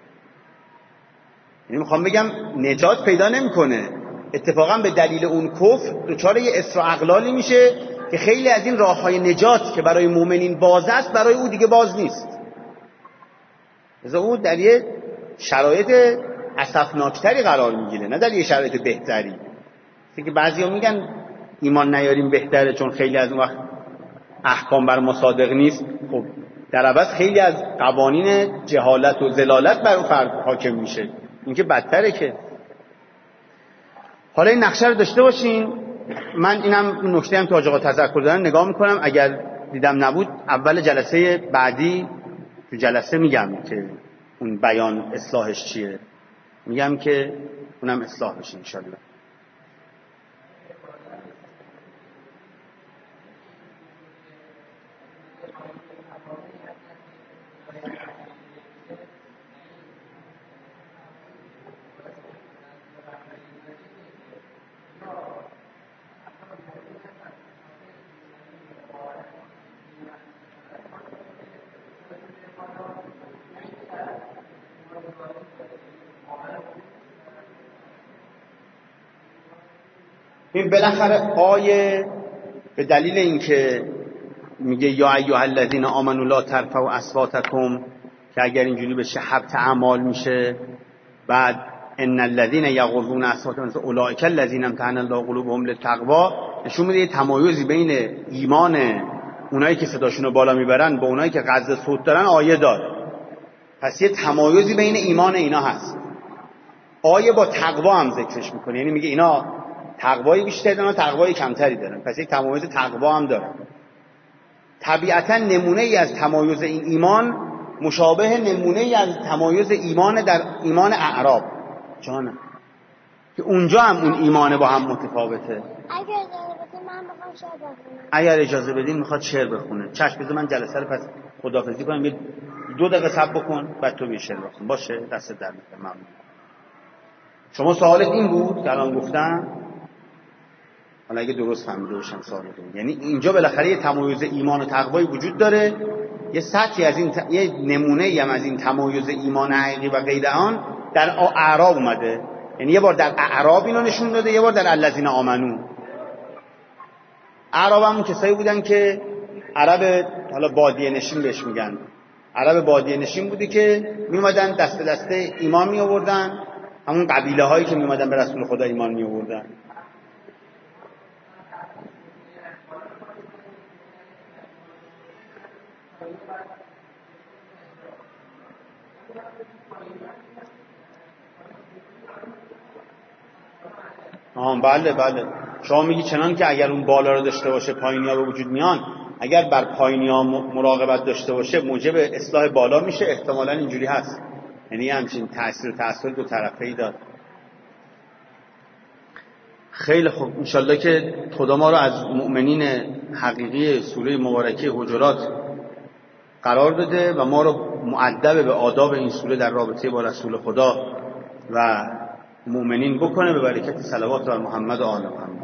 یعنی میخوام بگم نجات پیدا نمیکنه، اتفاقا به دلیل اون کفر دوچاره یه اسر و اغلالی میشه که خیلی از این راههای نجات که برای مؤمنین باز است برای او دیگه باز نیست. مثلا او در یه شرایط اسفناکتری قرار میگیره نه در یه شرایط بهتری. که بعضیا میگن ایمان نیاریم بهتره چون خیلی از اون وقت احکام بر ما صادق نیست. خب در عوض خیلی از قوانین جهالت و ضلالت بر اون فرد حاکم میشه، این که بدتره که. حالا این نقشه رو داشته باشین. من اینم نکته هم که حاج آقا تذکر دادن نگاه میکنم، اگر دیدم نبود اول جلسه بعدی تو جلسه میگم که اون بیان اصلاحش چیه، میگم که اونم اصلاح بشه انشالله. این بالاخره آیه به دلیل اینکه میگه یا ایها الذین آمنوا لا ترفعوا اصواتکم که اگر اینجوری بشه حبط اعمال میشه، بعد ان الذین یغضون اصواتهم اولئک الذین امتحن الله قلوبهم للتقوا نشون میده تمایزی بین ایمان اونایی که صداشونو بالا میبرن با اونایی که غض صوت دارن آیه داره. پس یه تمایزی بین ایمان اینا هست. آیه با تقوا هم ذکرش میکنه، یعنی میگه اینا تقوای بیشتری دارن و تقوای کمتری دارن، پس یک تمایز تقوا هم دارن. طبیعتا نمونه ای از تمایز این ایمان مشابه نمونه ای از تمایز ایمان در ایمان اعراب جانم که اونجا هم اون ایمان با هم متفاوته. اگر اجازه بدین میخواد شعر بخونه. چشم بذار من جلسه رو پس خداحافظی کنم، یه 2 دقیقه صبر بکن بعد تو یه شعر بخون. باشه دست در میکنم. ممنون. شما سوالت این بود که الان گفتم؟ حالا اگه درست فهمیده باشم سوالتون، یعنی اینجا بالاخره یه تمایز ایمان و تقوایی وجود داره، یه سطحی از این یه نمونه‌ای هم از این تمایز ایمان حقیقی و غیر آن در اعراب اومده. یعنی یه بار در اعراب اینو نشون داده، یه بار در الذین آمنو. اعراب هم کسایی بودن که عرب حالا بادیه نشین بهش میگن، عرب بادیه نشین بودی که میومدن دست به دسته ایمان می آوردن، همون قبیله هایی که میومدن به رسول خدا ایمان می آوردن. بله بله، شما میگی چنان که اگر اون بالا رو داشته باشه پایینی ها به وجود میان، اگر بر پایینی ها مراقبت داشته باشه موجب اصلاح بالا میشه. احتمالاً اینجوری هست، یعنی همچین تأثیر دو طرفه‌ای داد. خیلی خوب، انشالله که خدا ما رو از مؤمنین حقیقی سوره مبارکه حجرات قرار داده و ما رو مؤدب به آداب این سوره در رابطه با رسول خدا و مؤمنین بکنه به برکت صلوات بر محمد و آل محمد.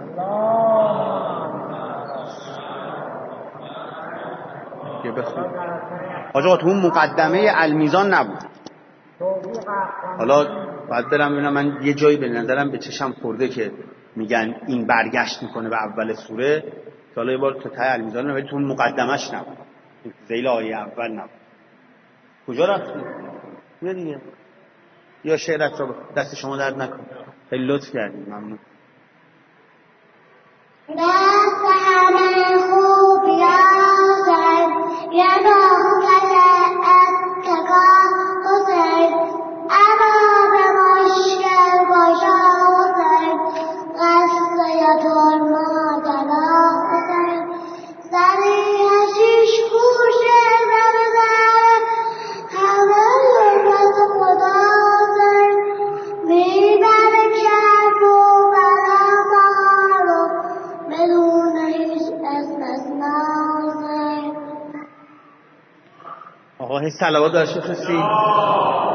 که بخون حاج آقا تو اون مقدمه المیزان نبود. حالا باید برم ببینم، من یه جایی به نظرم به چشم خورده که میگن این برگشت میکنه به اول سوره، که حالا یه بار تو ته المیزان ولی تو اون مقدمش نبود، ذیل آیه اول نبود. کجا رفتی؟ بیا دیگه، یا شعرت رو دست شما درد نکن. خیلی لطف کردید، ممنون. دست همه خوب یازد یه نوکل اتکا حسین اما به مشکل باشا حسین قصد یتون مادلا حسین سری هشیش کوشه زمزن همه حرمت خدا حسین میبره کرد و صلوات داشته بفرستید.